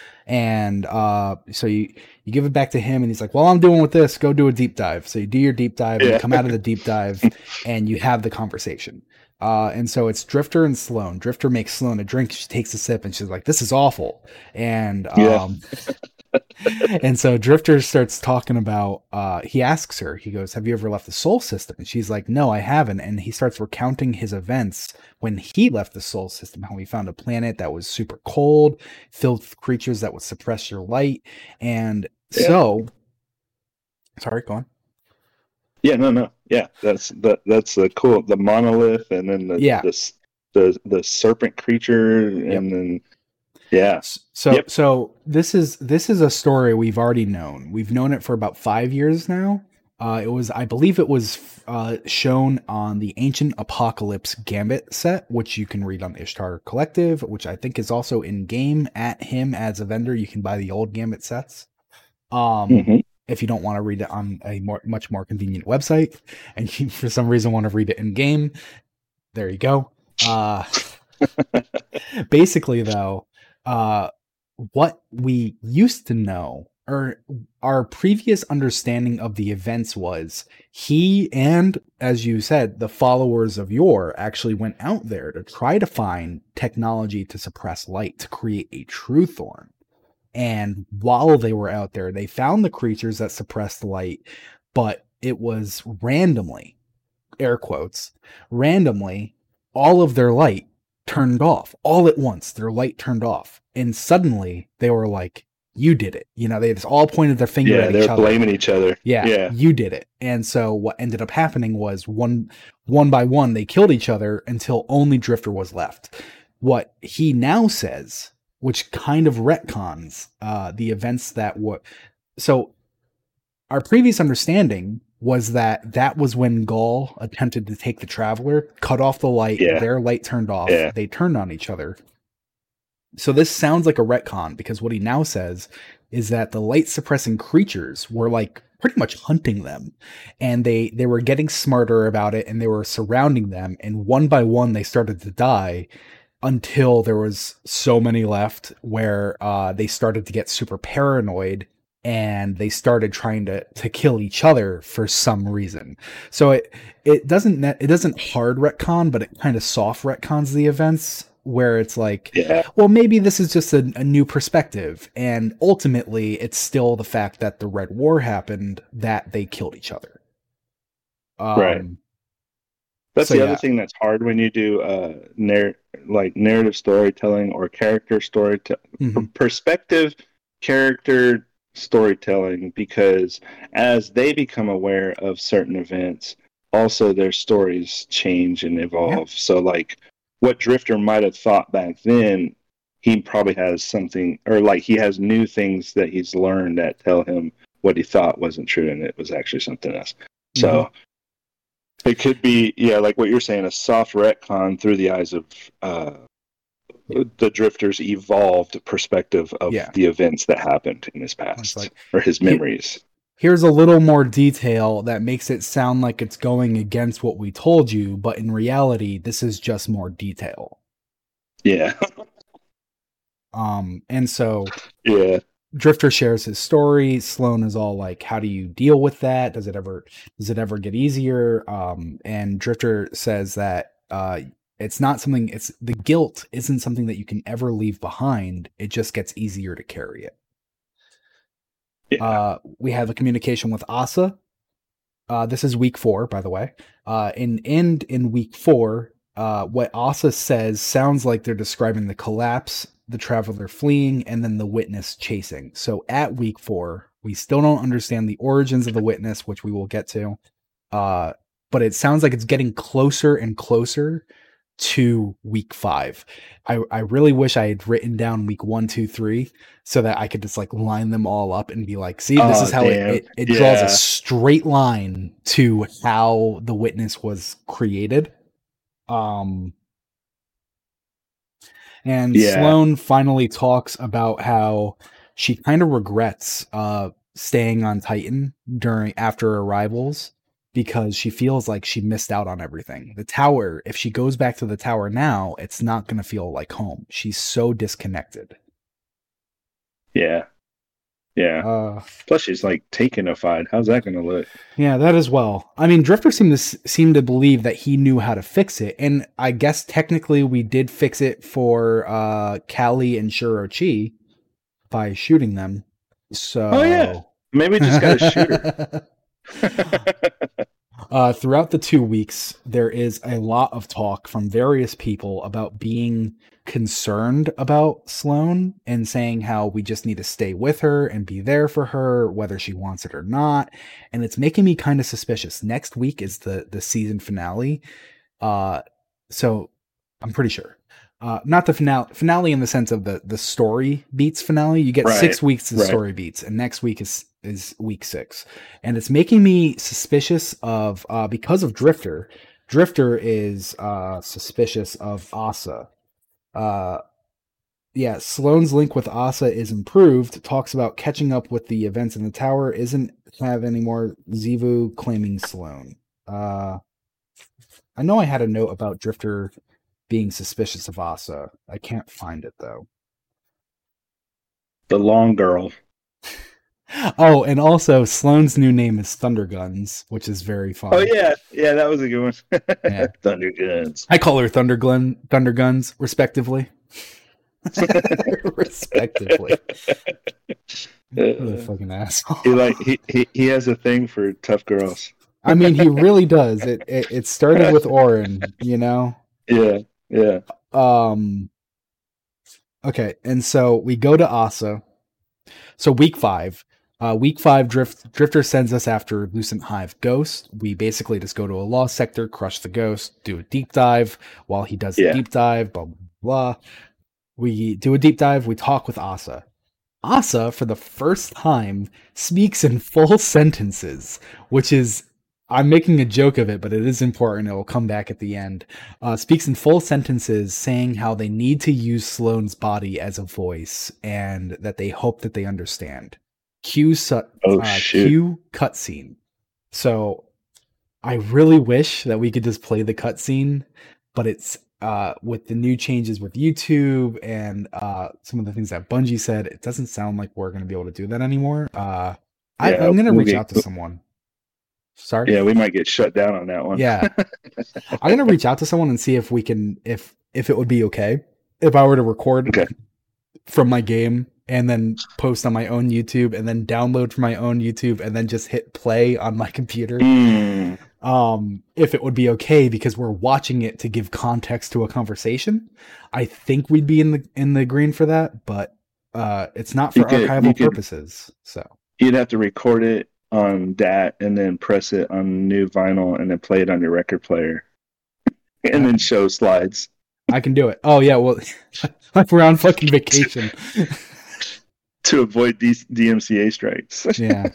And uh, so you, you give it back to him, and he's like, "Well, I'm doing with this. Go do a deep dive." So you do your deep dive, and Yeah. you come out of the deep dive, and you have the conversation. Uh, and so it's Drifter and Sloan. Drifter makes Sloan a drink. She takes a sip, and she's like, "This is awful." And um, and so Drifter starts talking about. Uh, he asks her. He goes, "Have you ever left the Soul System?" And she's like, "No, I haven't." And he starts recounting his events when he left the Soul System, how he found a planet that was super cold, filled with creatures that would suppress your light. And Yeah. so, sorry, go on. Yeah, no, no. Yeah, that's that that's the cool the monolith and then the Yeah. the the, the serpent creature Yep. and then yeah. So Yep. so this is this is a story we've already known. We've known it for about five years now. Uh, it was, I believe, it was uh, shown on the Ancient Apocalypse Gambit set, which you can read on Ishtar Collective, which I think is also in game at him as a vendor. You can buy the old Gambit sets. Um, Mm-hmm. if you don't want to read it on a more, much more convenient website, and you for some reason want to read it in game, there you go. Uh, basically, though, uh, what we used to know, or our previous understanding of the events, was he and, as you said, the followers of Yor actually went out there to try to find technology to suppress light to create a true thorn. And while they were out there, they found the creatures that suppressed light, but it was randomly, air quotes, randomly, all of their light turned off all at once. Their light turned off. And suddenly they were like, you did it. You know, they just all pointed their finger Yeah, at they're each other. blaming each other. Yeah, Yeah. you did it. And so what ended up happening was one one by one, they killed each other until only Drifter was left. What he now says, which kind of retcons uh, the events that were... So our previous understanding was that that was when Gaul attempted to take the Traveler, cut off the light, Yeah. their light turned off, Yeah. they turned on each other. So this sounds like a retcon, because what he now says is that the light suppressing creatures were like pretty much hunting them, and they they were getting smarter about it, and they were surrounding them, and one by one they started to die until there was so many left where uh, they started to get super paranoid, and they started trying to to kill each other for some reason. So it it doesn't it doesn't hard retcon, but it kind of soft retcons the events, where it's like, Yeah. well, maybe this is just a, a new perspective, and ultimately it's still the fact that the Red War happened, that they killed each other. Um, Right. That's so the yeah. other thing that's hard when you do uh narr- like narrative storytelling or character storytelling, Mhm. perspective character storytelling, because as they become aware of certain events, also their stories change and evolve. So like what Drifter might have thought back then, he probably has something, or like he has new things that he's learned that tell him what he thought wasn't true and it was actually something else. So Mhm. it could be, yeah, like what you're saying, a soft retcon through the eyes of uh, Yeah. the Drifter's evolved perspective of Yeah. the events that happened in his It's past, like, or his he- memories. here's a little more detail that makes it sound like it's going against what we told you, but in reality, this is just more detail. Yeah, Um, and so yeah, Drifter shares his story. Sloan is all like, how do you deal with that? Does it ever does it ever get easier? Um, and Drifter says that uh it's not something, it's the guilt isn't something that you can ever leave behind. It just gets easier to carry it. yeah. Uh, we have a communication with Asa. Uh, this is week four, by the way. Uh, in and in week four, uh, what Asa says sounds like they're describing the collapse, the Traveler fleeing, and then the Witness chasing. So at week four, we still don't understand the origins of the Witness, which we will get to. Uh, but it sounds like it's getting closer and closer to week five. I, I really wish I had written down week one, two, three, so that I could just like line them all up and be like, see, this Oh, is how it, damn. it, it draws Yeah. a straight line to how the Witness was created. Um, and Yeah. Sloan finally talks about how she kind of regrets uh, staying on Titan during after arrivals, because she feels like she missed out on everything. The tower, if she goes back to the tower now, it's not going to feel like home. She's so disconnected. Yeah. Yeah. Uh, Plus, she's like takenified. How's that going to look? yeah, that as well. I mean, Drifter seemed to s- seem to believe that he knew how to fix it, and I guess technically we did fix it for uh, Callie and Shirochi by shooting them. So, Oh, yeah. Maybe just got to shoot her. Uh, throughout the two weeks, there is a lot of talk from various people about being concerned about Sloane and saying how we just need to stay with her and be there for her, whether she wants it or not. And it's making me kind of suspicious. Next week is the the season finale. Uh, so I'm pretty sure. Uh, not the finale, finale in the sense of the the story beats finale. You get Right, six weeks of right. story beats, and next week is is week six, and it's making me suspicious of uh, because of Drifter. Drifter is uh, suspicious of Asa. Uh, yeah, Sloane's link with Asa is improved. Talks about catching up with the events in the tower. Isn't have any more Zivu claiming Sloane. Uh, I know I had a note about Drifter being suspicious of Asa. I can't find it though. The long girl. Oh, and also Sloane's new name is Thunderguns, which is very fun. Oh yeah, yeah, that was a good one. Yeah. Thunderguns. I call her Thundergun, Thunderguns, respectively. respectively. What a fucking asshole. He like he, he he has a thing for tough girls. I mean, he really does. It, it it started with Orin, you know. Yeah, yeah. Um. Okay, and so we go to Asa. So week five, uh, week five, Drift Drifter sends us after Lucent Hive Ghost. We basically just go to a lost sector, crush the ghost, do a deep dive. While he does Yeah. the deep dive, blah blah blah. We do a deep dive. We talk with Asa. Asa, for the first time, speaks in full sentences, which is, I'm making a joke of it, but it is important. It will come back at the end. Uh, speaks in full sentences saying how they need to use Sloane's body as a voice and that they hope that they understand. Cue, su- Oh, uh, shoot. cue cutscene. So I really wish that we could just play the cutscene, but it's uh, with the new changes with YouTube and uh, some of the things that Bungie said, it doesn't sound like we're going to be able to do that anymore. Uh, I, Yeah, I'm going to we'll reach get- out to someone. Sorry. Yeah, we might get shut down on that one. Yeah. I'm going to reach out to someone and see if we can, if, if it would be okay if I were to record Okay. from my game and then post on my own YouTube and then download from my own YouTube and then just hit play on my computer. Mm, Um, if it would be okay because we're watching it to give context to a conversation. I think we'd be in the, in the green for that, but, uh, it's not for You could- archival you could- purposes. So you'd have to record it on D A T and then press it on new vinyl and then play it on your record player. And then show slides. I can do it. Oh yeah. Well, like we're on fucking vacation. To avoid these D M C A strikes. Yeah.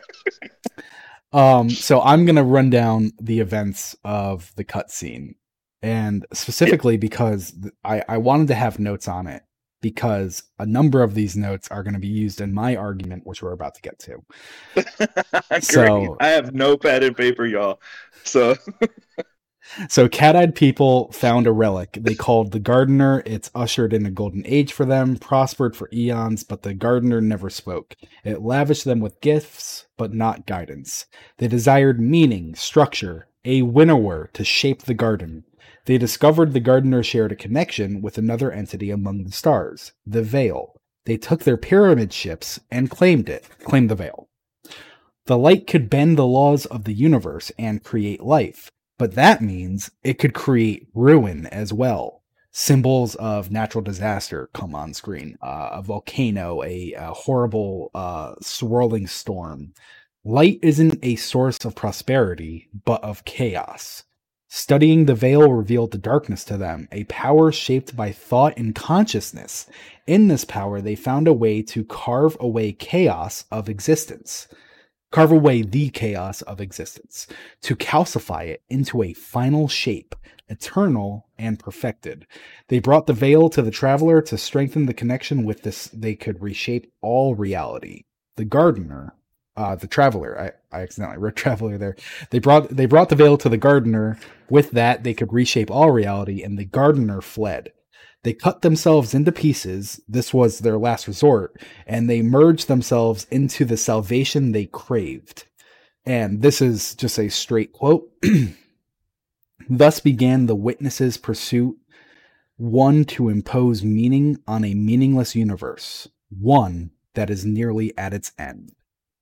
Um, so I'm gonna run down the events of the cutscene, and specifically because th- I, I wanted to have notes on it because a number of these notes are going to be used in my argument, which we're about to get to. Great. So- I have no pad and paper, y'all. So So cat-eyed people found a relic they called the Gardener. It's ushered in a golden age for them, prospered for eons, but the Gardener never spoke. It lavished them with gifts, but not guidance. They desired meaning, structure, a winnower to shape the garden. They discovered the Gardener shared a connection with another entity among the stars, the Veil. They took their pyramid ships and claimed it, claimed the Veil. The light could bend the laws of the universe and create life. But that means it could create ruin as well. Symbols of natural disaster come on screen. Uh, a volcano, a, a horrible uh, swirling storm. Light isn't a source of prosperity, but of chaos. Studying the Veil revealed the darkness to them, a power shaped by thought and consciousness. In this power, they found a way to carve away chaos of existence. Carve away the chaos of existence, to calcify it into a final shape, eternal and perfected. They brought the Veil to the Traveler to strengthen the connection with this. They could reshape all reality. The Gardener, uh, the Traveler, I, I accidentally wrote Traveler there. They brought, they brought the Veil to the Gardener. With that, they could reshape all reality, and the Gardener fled. They cut themselves into pieces. This was their last resort, and they merged themselves into the salvation they craved. And this is just a straight quote. Thus began the witness's pursuit, one to impose meaning on a meaningless universe, one that is nearly at its end.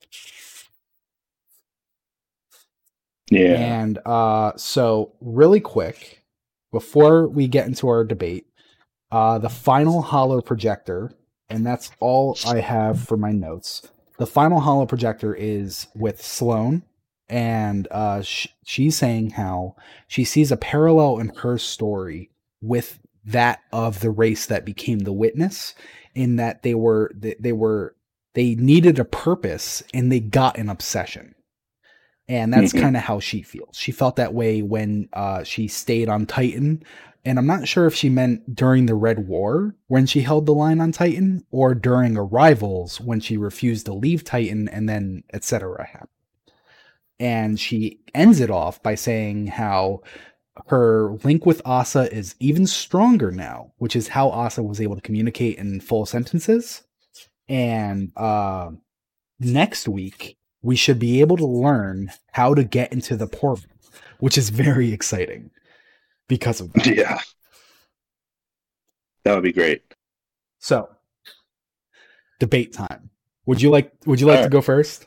yeah. And uh, so, really quick, before we get into our debate, Uh, the final holo projector, and that's all I have for my notes. The final holo projector is with Sloane, and uh, sh- she's saying how she sees a parallel in her story with that of the race that became the Witness, in that they were they, they were they needed a purpose and they got an obsession. And that's Mhm. kind of how she feels. She felt that way when uh, she stayed on Titan. And I'm not sure if she meant during the Red War when she held the line on Titan, or during Arrivals when she refused to leave Titan and then et cetera happened. And she ends it off by saying how her link with Asa is even stronger now, which is how Asa was able to communicate in full sentences. And uh, next week, we should be able to learn how to get into the portal, which is very exciting because of that. Yeah. That would be great. So, debate time. Would you like would you like All to right. go first?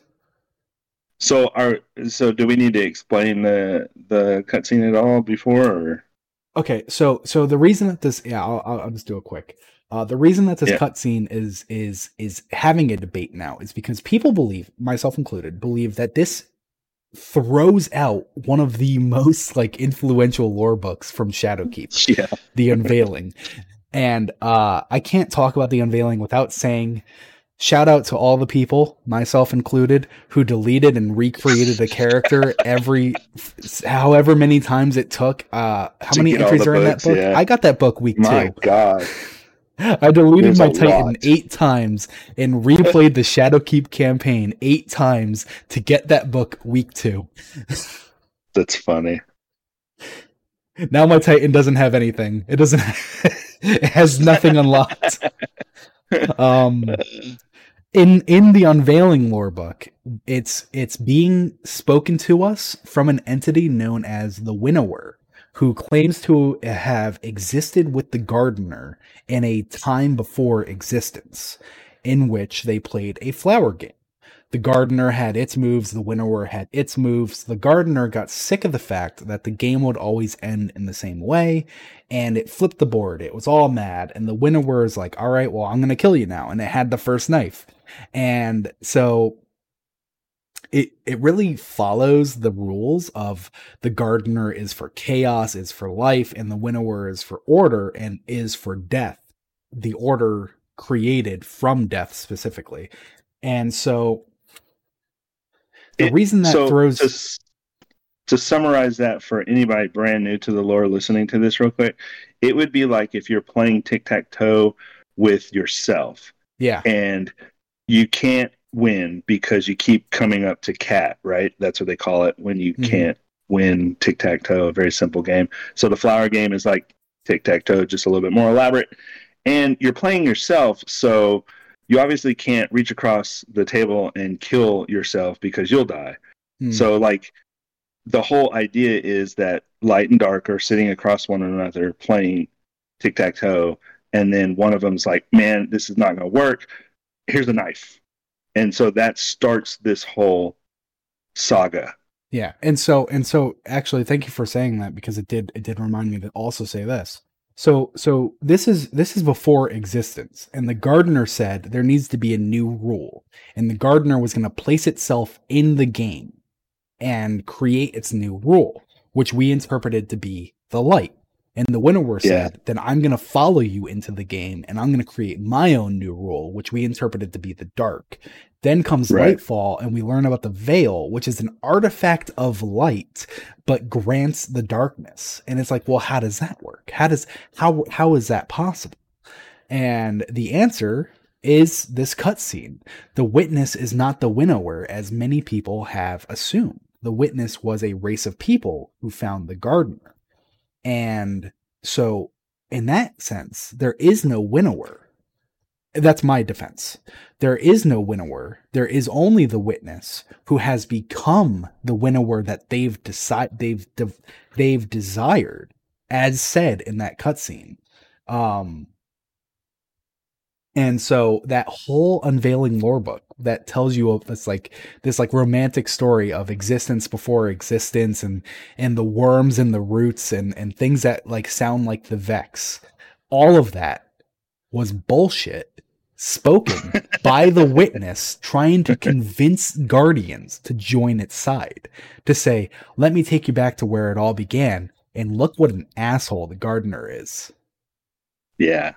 So are so do we need to explain the the cutscene at all before, or Okay, so so the reason that this yeah, I'll I'll I'll just do it quick. Uh, the reason that this Yeah. cutscene is is is having a debate now is because people believe, myself included, believe that this throws out one of the most like influential lore books from Shadowkeep, Yeah. The Unveiling. And uh, I can't talk about The Unveiling without saying shout out to all the people, myself included, who deleted and recreated a character every however many times it took. Uh, how To many get all entries the are in that books, book? yeah. I got that book week My two. God. I deleted There's my a Titan lot. eight times and replayed the Shadowkeep campaign eight times to get that book week two. That's funny. Now my Titan doesn't have anything. It doesn't. It has nothing unlocked. Um, in in the Unveiling lore book, it's it's being spoken to us from an entity known as the Winnower, who claims to have existed with the Gardener in a time before existence, in which they played a flower game. The Gardener had its moves, the Winnower had its moves. The Gardener got sick of the fact that the game would always end in the same way, and it flipped the board. It was all mad, and the Winnower is like, all right, well, I'm going to kill you now. And it had the first knife. And so it it really follows the rules of the Gardener is for chaos, is for life, and the Winnower is for order and is for death. The order created from death specifically. And so the It, reason that so throws to, s- to summarize that for anybody brand new to the lore listening to this real quick, it would be like if you're playing tic-tac-toe with yourself yeah. and you can't win because you keep coming up to cat, right? That's what they call it when you Mhm. can't win tic-tac-toe, a very simple game. So the flower game is like tic-tac-toe, just a little bit more elaborate. And you're playing yourself, so you obviously can't reach across the table and kill yourself because you'll die. Hmm. So like the whole idea is that light and dark are sitting across one another playing tic-tac-toe, and then one of them's like, man, this is not going to work. Here's a knife. And so that starts this whole saga. Yeah. And so and so actually thank you for saying that, because it did it did remind me to also say this. So so this is this is before existence, and the Gardener said there needs to be a new rule, and the Gardener was going to place itself in the game and create its new rule, which we interpreted to be the light. And the Winnower Yeah. said, then I'm going to follow you into the game and I'm going to create my own new rule, which we interpreted to be the dark. Then comes Right. Lightfall, and we learn about the Veil, which is an artifact of light, but grants the darkness. And it's like, well, how does that work? How does how how is that possible? And the answer is this cutscene. The Witness is not the Winnower, as many people have assumed. The Witness was a race of people who found the Gardener. And so, in that sense, there is no Winnower. That's my defense. There is no Winnower. There is only the Witness, who has become the Winnower that they've decided they've de- they've desired, as said in that cutscene. Um, and so that whole Unveiling lore book that tells you of this like this like romantic story of existence before existence, and and the worms and the roots and and things that like sound like the Vex. all of that was bullshit spoken by the witness trying to convince Guardians to join its side, to say, let me take you back to where it all began, and look what an asshole the gardener is. Yeah.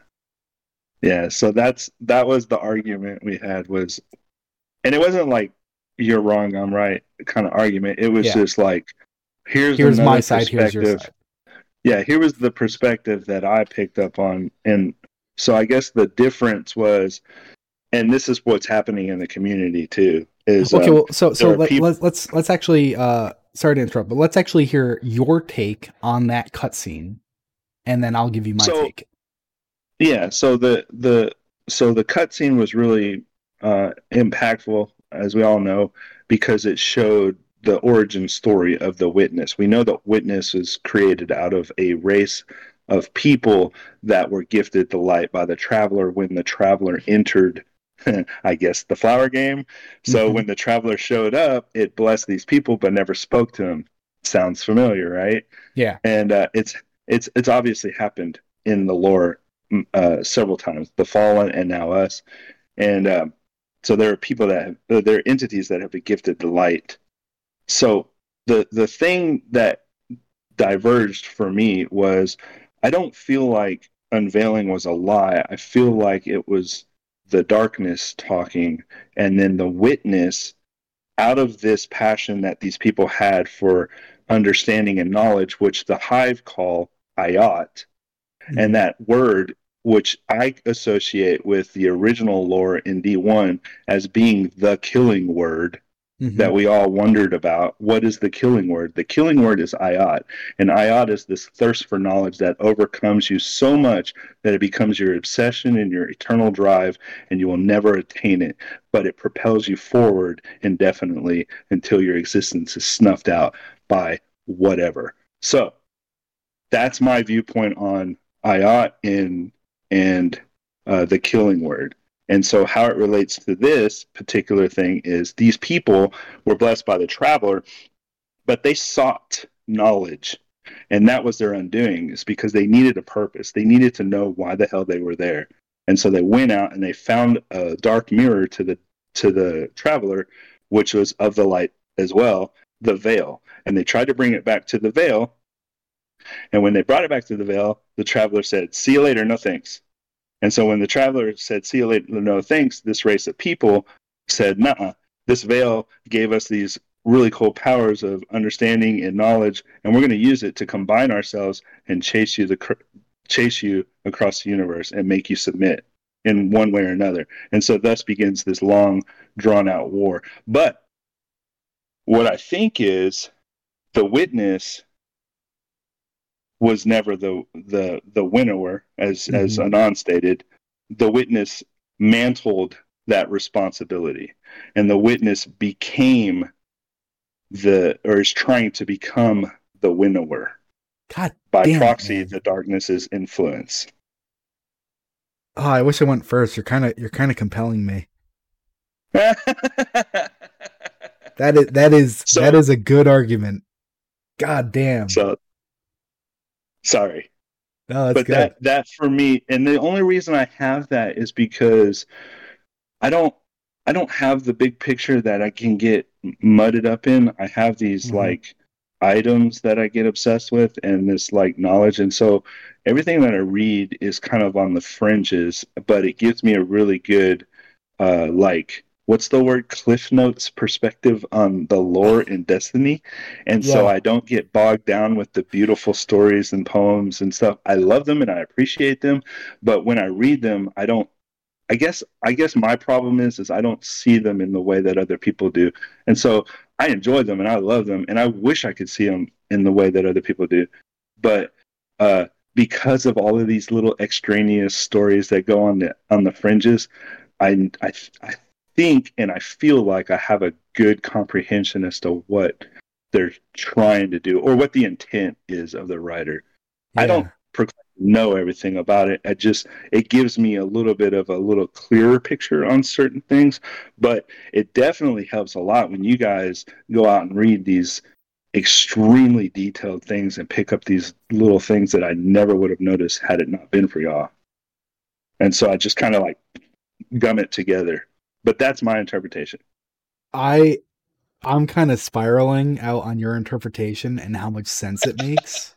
Yeah, so that's that was the argument we had was, and it wasn't like you're wrong, I'm right kind of argument. It was Yeah. just like, here's, Here's another my side, here's your perspective. side. Yeah, here was the perspective that I picked up on. And so I guess the difference was, and this is what's happening in the community too, is Okay, um, well, so so there are let, people- let's let's let's actually uh sorry to interrupt, but let's actually hear your take on that cutscene, and then I'll give you my So- take. Yeah, so the the so the cutscene was really uh, impactful, as we all know, because it showed the origin story of the Witness. We know that Witness is created out of a race of people that were gifted the light by the Traveler when the Traveler entered, I guess, the flower game. So Mhm. when the Traveler showed up, it blessed these people but never spoke to them. Sounds familiar, right? Yeah. And uh, it's it's it's obviously happened in the lore uh, several times, the Fallen and now us. And um, so there are people that have, uh, there are entities that have been gifted the light. So the the thing that diverged for me was, I don't feel like unveiling was a lie. I feel like it was the darkness talking, and then the Witness, out of this passion that these people had for understanding and knowledge, which the Hive call Ayat, Mhm. and that word, which I associate with the original lore in D one as being the killing word Mhm. that we all wondered about. What is the killing word? The killing word is Ayat. And Ayat is this thirst for knowledge that overcomes you so much that it becomes your obsession and your eternal drive, and you will never attain it. But it propels you forward indefinitely until your existence is snuffed out by whatever. So that's my viewpoint on Ayat and and uh, the killing word. And so how it relates to this particular thing is, these people were blessed by the Traveler, but they sought knowledge. And that was their undoing, is because they needed a purpose. They needed to know why the hell they were there. And so they went out and they found a dark mirror to the to the Traveler, which was of the light as well, the veil. And they tried to bring it back to the veil. And when they brought it back to the veil, the Traveler said, "See you later, no thanks." And so when the Traveler said, "See you later, no thanks," this race of people said, "Nuh-uh, this veil gave us these really cool powers of understanding and knowledge, and we're going to use it to combine ourselves and chase you the chase you across the universe and make you submit in one way or another." And so thus begins this long, drawn-out war. But what I think is, the Witness was never the the the winnower, as mm-hmm. as Anon stated. The Witness mantled that responsibility, and the Witness became the, or is trying to become the winnower. God by damn proxy, it, the darkness's influence. Oh, I wish I went first. You're kind of you're kind of compelling me. that is that is so, that is a good argument. God damn. So sorry. No, that's but good. that that for me, and the only reason I have that is because I don't I don't have the big picture that I can get mudded up in. I have these mm-hmm. like items that I get obsessed with, and this like knowledge, and so everything that I read is kind of on the fringes, but it gives me a really good uh like what's the word Cliff Notes perspective on the lore in Destiny. And yeah. so I don't get bogged down with the beautiful stories and poems and stuff. I love them and I appreciate them, but when I read them, I don't I guess I guess my problem is is I don't see them in the way that other people do. And so I enjoy them and I love them, and I wish I could see them in the way that other people do. But uh, because of all of these little extraneous stories that go on the on the fringes, I I, I think and I feel like I have a good comprehension as to what they're trying to do or what the intent is of the writer. Yeah. I don't know everything about it. I just it gives me a little bit of a little clearer picture on certain things, but it definitely helps a lot when you guys go out and read these extremely detailed things and pick up these little things that I never would have noticed had it not been for y'all. And so I just kind of like gum it together. But that's my interpretation. I I'm kind of spiraling out on your interpretation and how much sense it makes.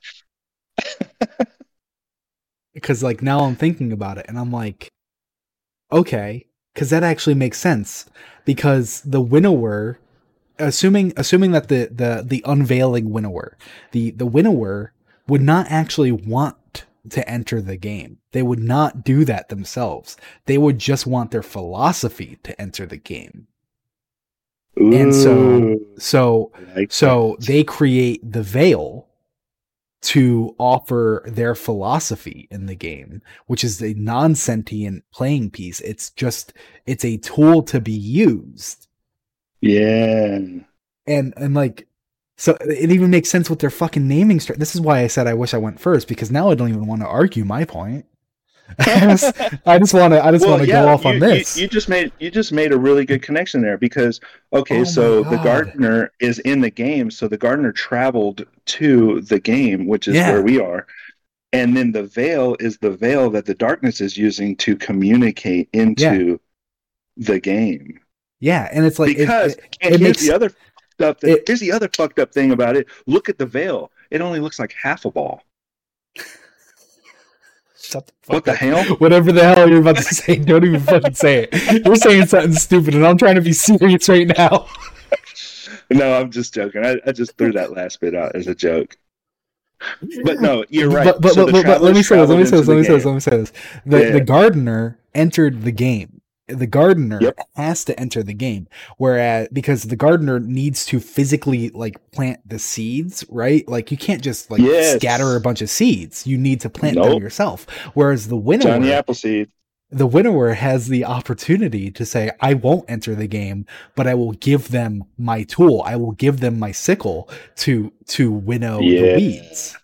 Because like now I'm thinking about it and I'm like, okay, because that actually makes sense. Because the winnower, assuming assuming that the the the unveiling winnower, the the winnower would not actually want to enter the game. They would not do that themselves. They would just want their philosophy to enter the game. Ooh, And so so like so that. they create the veil to offer their philosophy in the game, which is a non-sentient playing piece. It's just it's a tool to be used. Yeah. And and like so it even makes sense with their fucking naming strat. This is why I said I wish I went first, because now I don't even want to argue my point. I just, I just want to. I just Well, want to yeah, go off you, on this. You, you just made you just made a really good connection there because okay, Oh so my the God. gardener is in the game, so the gardener traveled to the game, which is Yeah. where we are, and then the veil is the veil that the darkness is using to communicate into the game. Yeah, and it's like it- Because it, and it here's makes the other stuff that it. here's the other fucked up thing about it. Look at the veil; it only looks like half a ball. Shut the fuck What the up. hell? Whatever the hell you're about to say, don't even fucking say it. You're saying something stupid, and I'm trying to be serious right now. No, I'm just joking. I, I just threw that last bit out as a joke. But no, you're right. But but, so but, the but, but let me say this. Let me say this. Let me say this. game. Let me say this. The Yeah. the gardener entered the game. The gardener Yep. has to enter the game, whereas because the gardener needs to physically like plant the seeds, right? Like you can't just like Yes. scatter a bunch of seeds. You need to plant them Nope. yourself. Whereas the winnower, Johnny Appleseed. the winnower has the opportunity to say, I won't enter the game, but I will give them my tool. I will give them my sickle to to winnow Yeah. the weeds.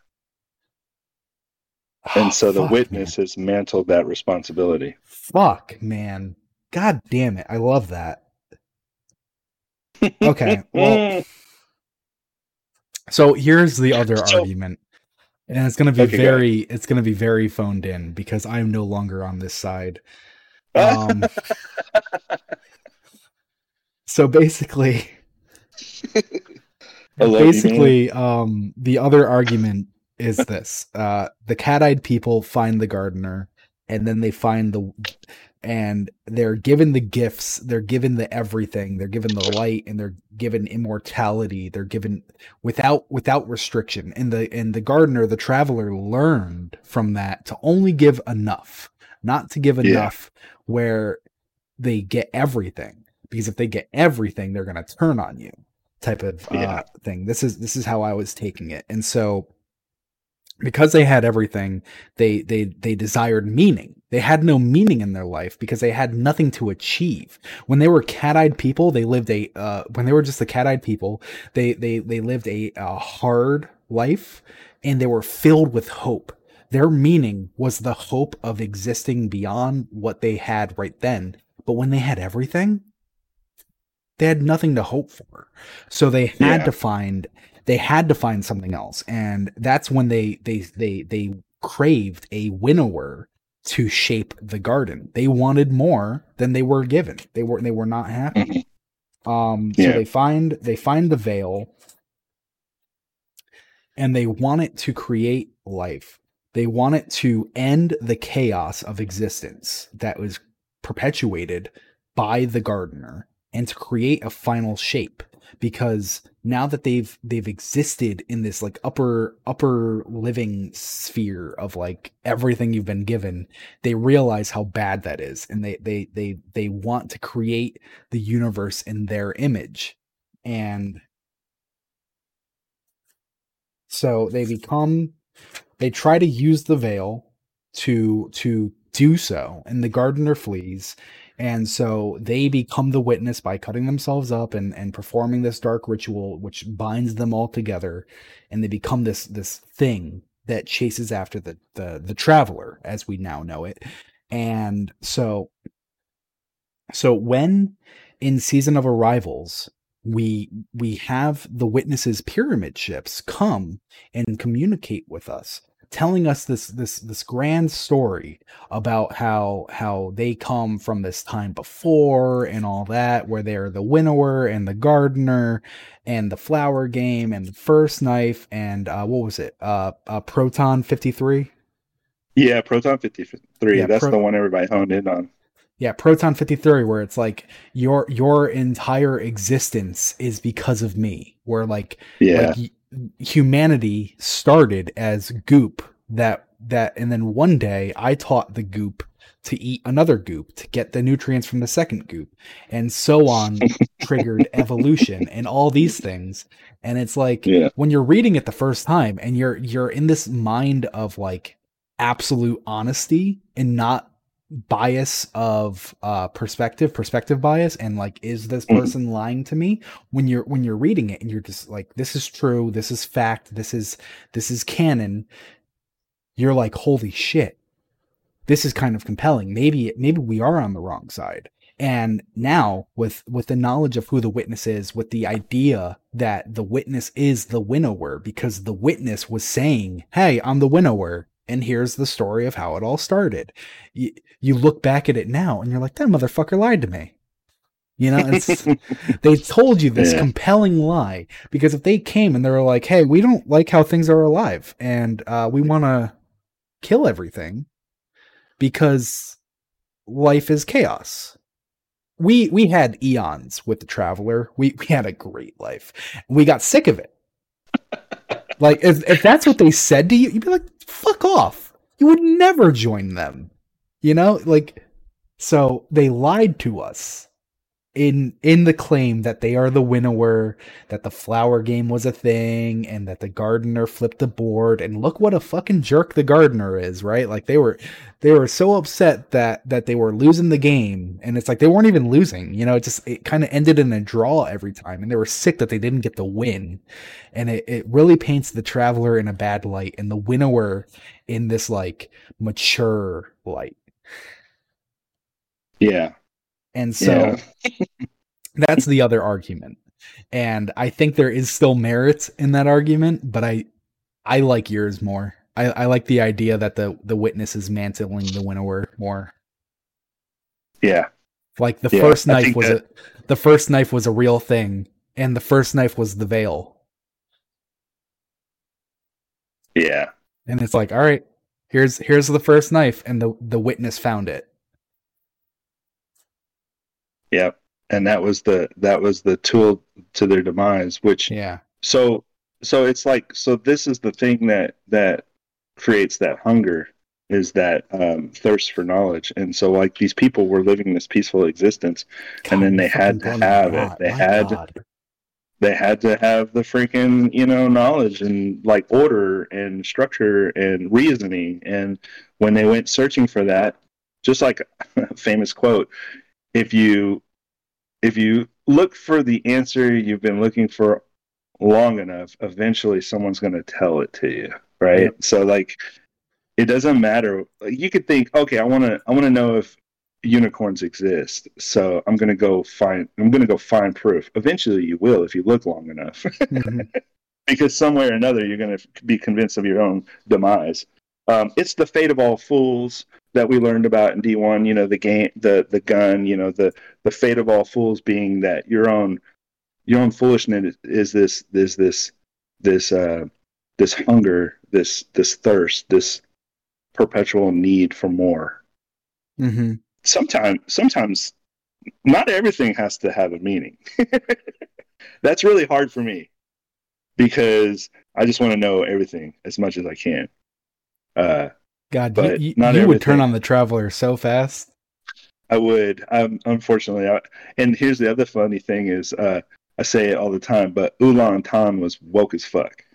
And Oh, so the fuck, witness man. has mantled that responsibility. Fuck, man. God damn it. I love that. Okay, well, so here's the other So- argument. And it's going to be Okay, go very it's going to be very phoned in because I'm no longer on this side. Um So basically I love you, basically um the other argument is this. Uh the cat-eyed people find the gardener and then they find the and they're given the gifts, they're given the everything, they're given the light, and they're given immortality, they're given without without restriction. And the and the gardener, the traveler, learned from that to only give enough, not to give Yeah. enough where they get everything. Because if they get everything, they're gonna turn on you, type of uh, Yeah. thing. This is this is how I was taking it. And so because they had everything, they they they desired meaning. They had no meaning in their life because they had nothing to achieve. When they were cat-eyed people, they lived a uh, when they were just the cat-eyed people, they they they lived a, a hard life, and they were filled with hope. Their meaning was the hope of existing beyond what they had right then. But when they had everything, they had nothing to hope for. So they had Yeah. to find they had to find something else. And that's when they they they they craved a winnower to shape the garden. They wanted more than they were given. They were they were not happy. Um so Yeah. they find they find the veil, and they want it to create life. They want it to end the chaos of existence that was perpetuated by the gardener, and to create a final shape. Because now that they've they've existed in this like upper upper living sphere of like everything you've been given, they realize how bad that is, and they they they they want to create the universe in their image. And so they become they try to use the veil to to do so, and the gardener flees. And so they become the witness by cutting themselves up and, and performing this dark ritual, which binds them all together. And they become this this thing that chases after the the, the traveler, as we now know it. And so so when in Season of Arrivals, we we have the witnesses' pyramid ships come and communicate with us telling us this this this grand story about how how they come from this time before and all that, where they're the winnower and the gardener and the flower game and the first knife and uh, what was it? Uh, uh Proton fifty-three. Yeah, Proton fifty-three. Yeah, That's Pro- the one everybody honed in on. Yeah, Proton fifty-three, where it's like your your entire existence is because of me. Where like Yeah. like humanity started as goop that that and then one day I taught the goop to eat another goop to get the nutrients from the second goop, and so on triggered evolution and all these things. And it's like Yeah. when you're reading it the first time and you're you're in this mind of like absolute honesty and not bias of uh perspective perspective bias, and like, is this person lying to me? When you're when you're reading it and you're just like, this is true, this is fact, this is this is canon, you're like, holy shit, this is kind of compelling. Maybe maybe we are on the wrong side. And now with with the knowledge of who the witness is, with the idea that the witness is the winnower because the witness was saying, hey, I'm the winnower, and here's the story of how it all started. You, you look back at it now and you're like, that motherfucker lied to me. You know, it's, they told you this yeah. compelling lie, because if they came and they were like, hey, we don't like how things are alive and uh, we want to kill everything because life is chaos. We we had eons with the Traveler. We, we had a great life. We got sick of it. Like, if, if that's what they said to you, you'd be like, fuck off. You would never join them. You know? Like, so they lied to us in in the claim that they are the winnower, that the flower game was a thing, and that the gardener flipped the board. And look what a fucking jerk the gardener is, right? Like, they were they were so upset that that they were losing the game, and it's like they weren't even losing. You know, it just it kind of ended in a draw every time, and they were sick that they didn't get the win. And it, it really paints the Traveler in a bad light and the winnower in this like mature light. Yeah. And so yeah. That's the other argument. And I think there is still merit in that argument, but I I like yours more. I, I like the idea that the, the witness is mantling the winnower more. Yeah. Like the yeah, first knife was that... a the first knife was a real thing, and the first knife was the veil. Yeah. And it's like, all right, here's here's the first knife, and the, the witness found it. Yep. And that was the that was the tool to their demise, which yeah. So so it's like so this is the thing that that creates that hunger, is that um, thirst for knowledge. And so like these people were living this peaceful existence, God, and then they had to have God, it. They had God. they had to have the freaking, you know, knowledge and like order and structure and reasoning. And when they went searching for that, just like a famous quote, if you if you look for the answer you've been looking for long enough, eventually someone's going to tell it to you, right? Yep. So like it doesn't matter. Like, you could think, okay, I want to I want to know if unicorns exist, so I'm going to go find I'm going to go find proof. Eventually you will, if you look long enough. Mm-hmm. Because somewhere or another you're going to be convinced of your own demise. Um, it's the fate of all fools that we learned about in D one, you know, the game, the the gun, you know, the the fate of all fools being that your own your own foolishness is this this this this uh this hunger, this this thirst, this perpetual need for more. Mm-hmm. Sometimes sometimes not everything has to have a meaning. That's really hard for me, because I just want to know everything as much as I can. Uh God, you, you, you would turn on the Traveler so fast. I would. Um, unfortunately, I, and here's the other funny thing is, uh, I say it all the time, but Ulan Tan was woke as fuck.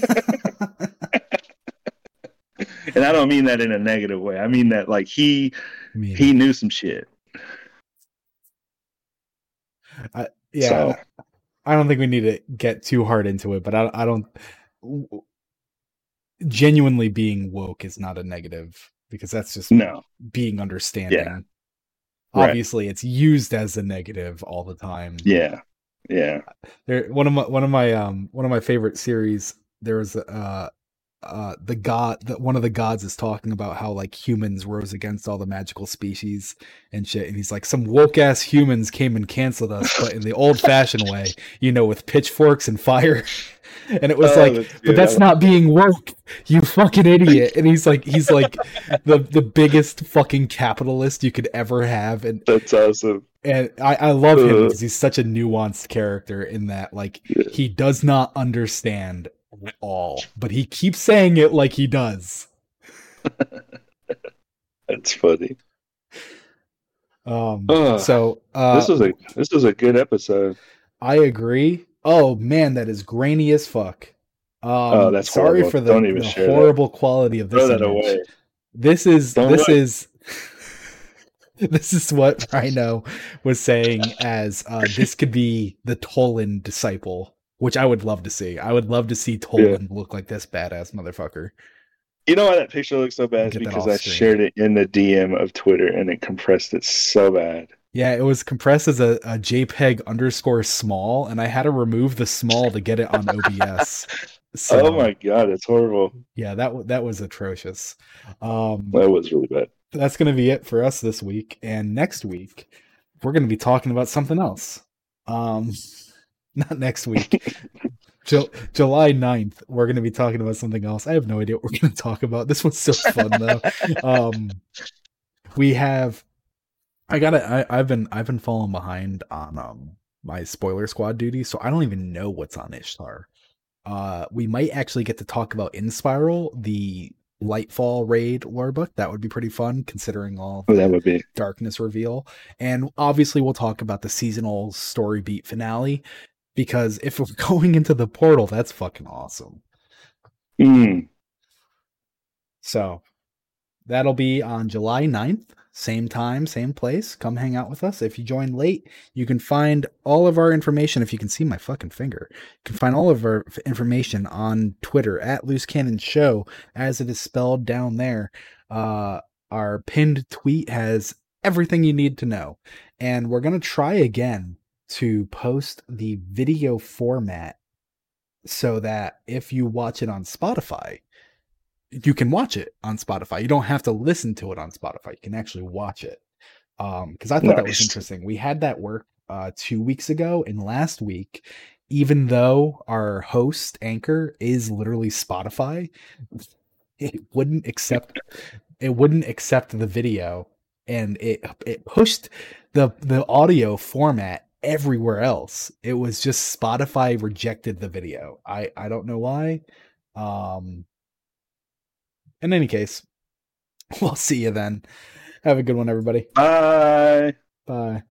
And I don't mean that in a negative way. I mean that like he mean. he knew some shit. Uh, yeah, so. I don't think we need to get too hard into it, but I, I don't. Genuinely being woke is not a negative, because that's just no. being understanding. Yeah. Obviously, right. It's used as a negative all the time. Yeah, yeah. There, one of my one of my um one of my favorite series. There was uh uh the god that one of the gods is talking about how like humans rose against all the magical species and shit, and he's like, some woke ass humans came and canceled us, but in the old fashioned way, you know, with pitchforks and fire. And it was Oh, like, that's but good. that's I not being woke, you fucking idiot. And he's like, he's like the the biggest fucking capitalist you could ever have. And That's awesome. and I, I love him Uh, because he's such a nuanced character in that, like, yeah, he does not understand at all, but he keeps saying it like he does. that's funny. Um, Oh, so uh, this was a this was a good episode. I agree. Oh man, that is grainy as fuck. Oh, Um, that's sorry horrible. for the, Don't even the share that. horrible quality of Throw this that image. away. This is Don't this look. is this is what Rhino was saying as uh, this could be the Tolan disciple, which I would love to see. I would love to see Tolan look like this badass motherfucker. You know why that picture looks so bad? Is Get that because off I screen. shared it in the D M of Twitter and it compressed it so bad. Yeah, it was compressed as a, a JPEG underscore small, and I had to remove the small to get it on O B S. So, Oh my god, it's horrible. yeah, that w- that was atrocious. Um, That was really bad. that's going to be it for us this week. And next week, we're going to be talking about something else. Um, not next week. Ju- July ninth, we're going to be talking about something else. I have no idea what we're going to talk about. This one's so fun, though. Um, we have... I gotta. I, I've been. I've been falling behind on um my spoiler squad duty, so I don't even know what's on Ishtar. Uh, we might actually get to talk about Inspiral, the Lightfall raid lore book. That would be pretty fun, considering all Oh, the that would be. darkness reveal. And obviously, we'll talk about the seasonal story beat finale, because if we're going into the portal, that's fucking awesome. Mm. So that'll be on July ninth. Same time, same place. Come hang out with us. If you join late, you can find all of our information. If you can see my fucking finger, you can find all of our information on Twitter at Loose Cannon Show, as it is spelled down there. Uh, our pinned tweet has everything you need to know. And we're going to try again to post the video format so that if you watch it on Spotify, you can watch it on Spotify. You don't have to listen to it on Spotify. You can actually watch it. Um, because I thought that was Nice. interesting. We had that work uh two weeks ago, and last week, even though our host Anchor is literally Spotify, it wouldn't accept it wouldn't accept the video, and it it pushed the the audio format everywhere else. It was just Spotify rejected the video. I I don't know why. Um In any case, we'll see you then. Have a good one, everybody. Bye. Bye.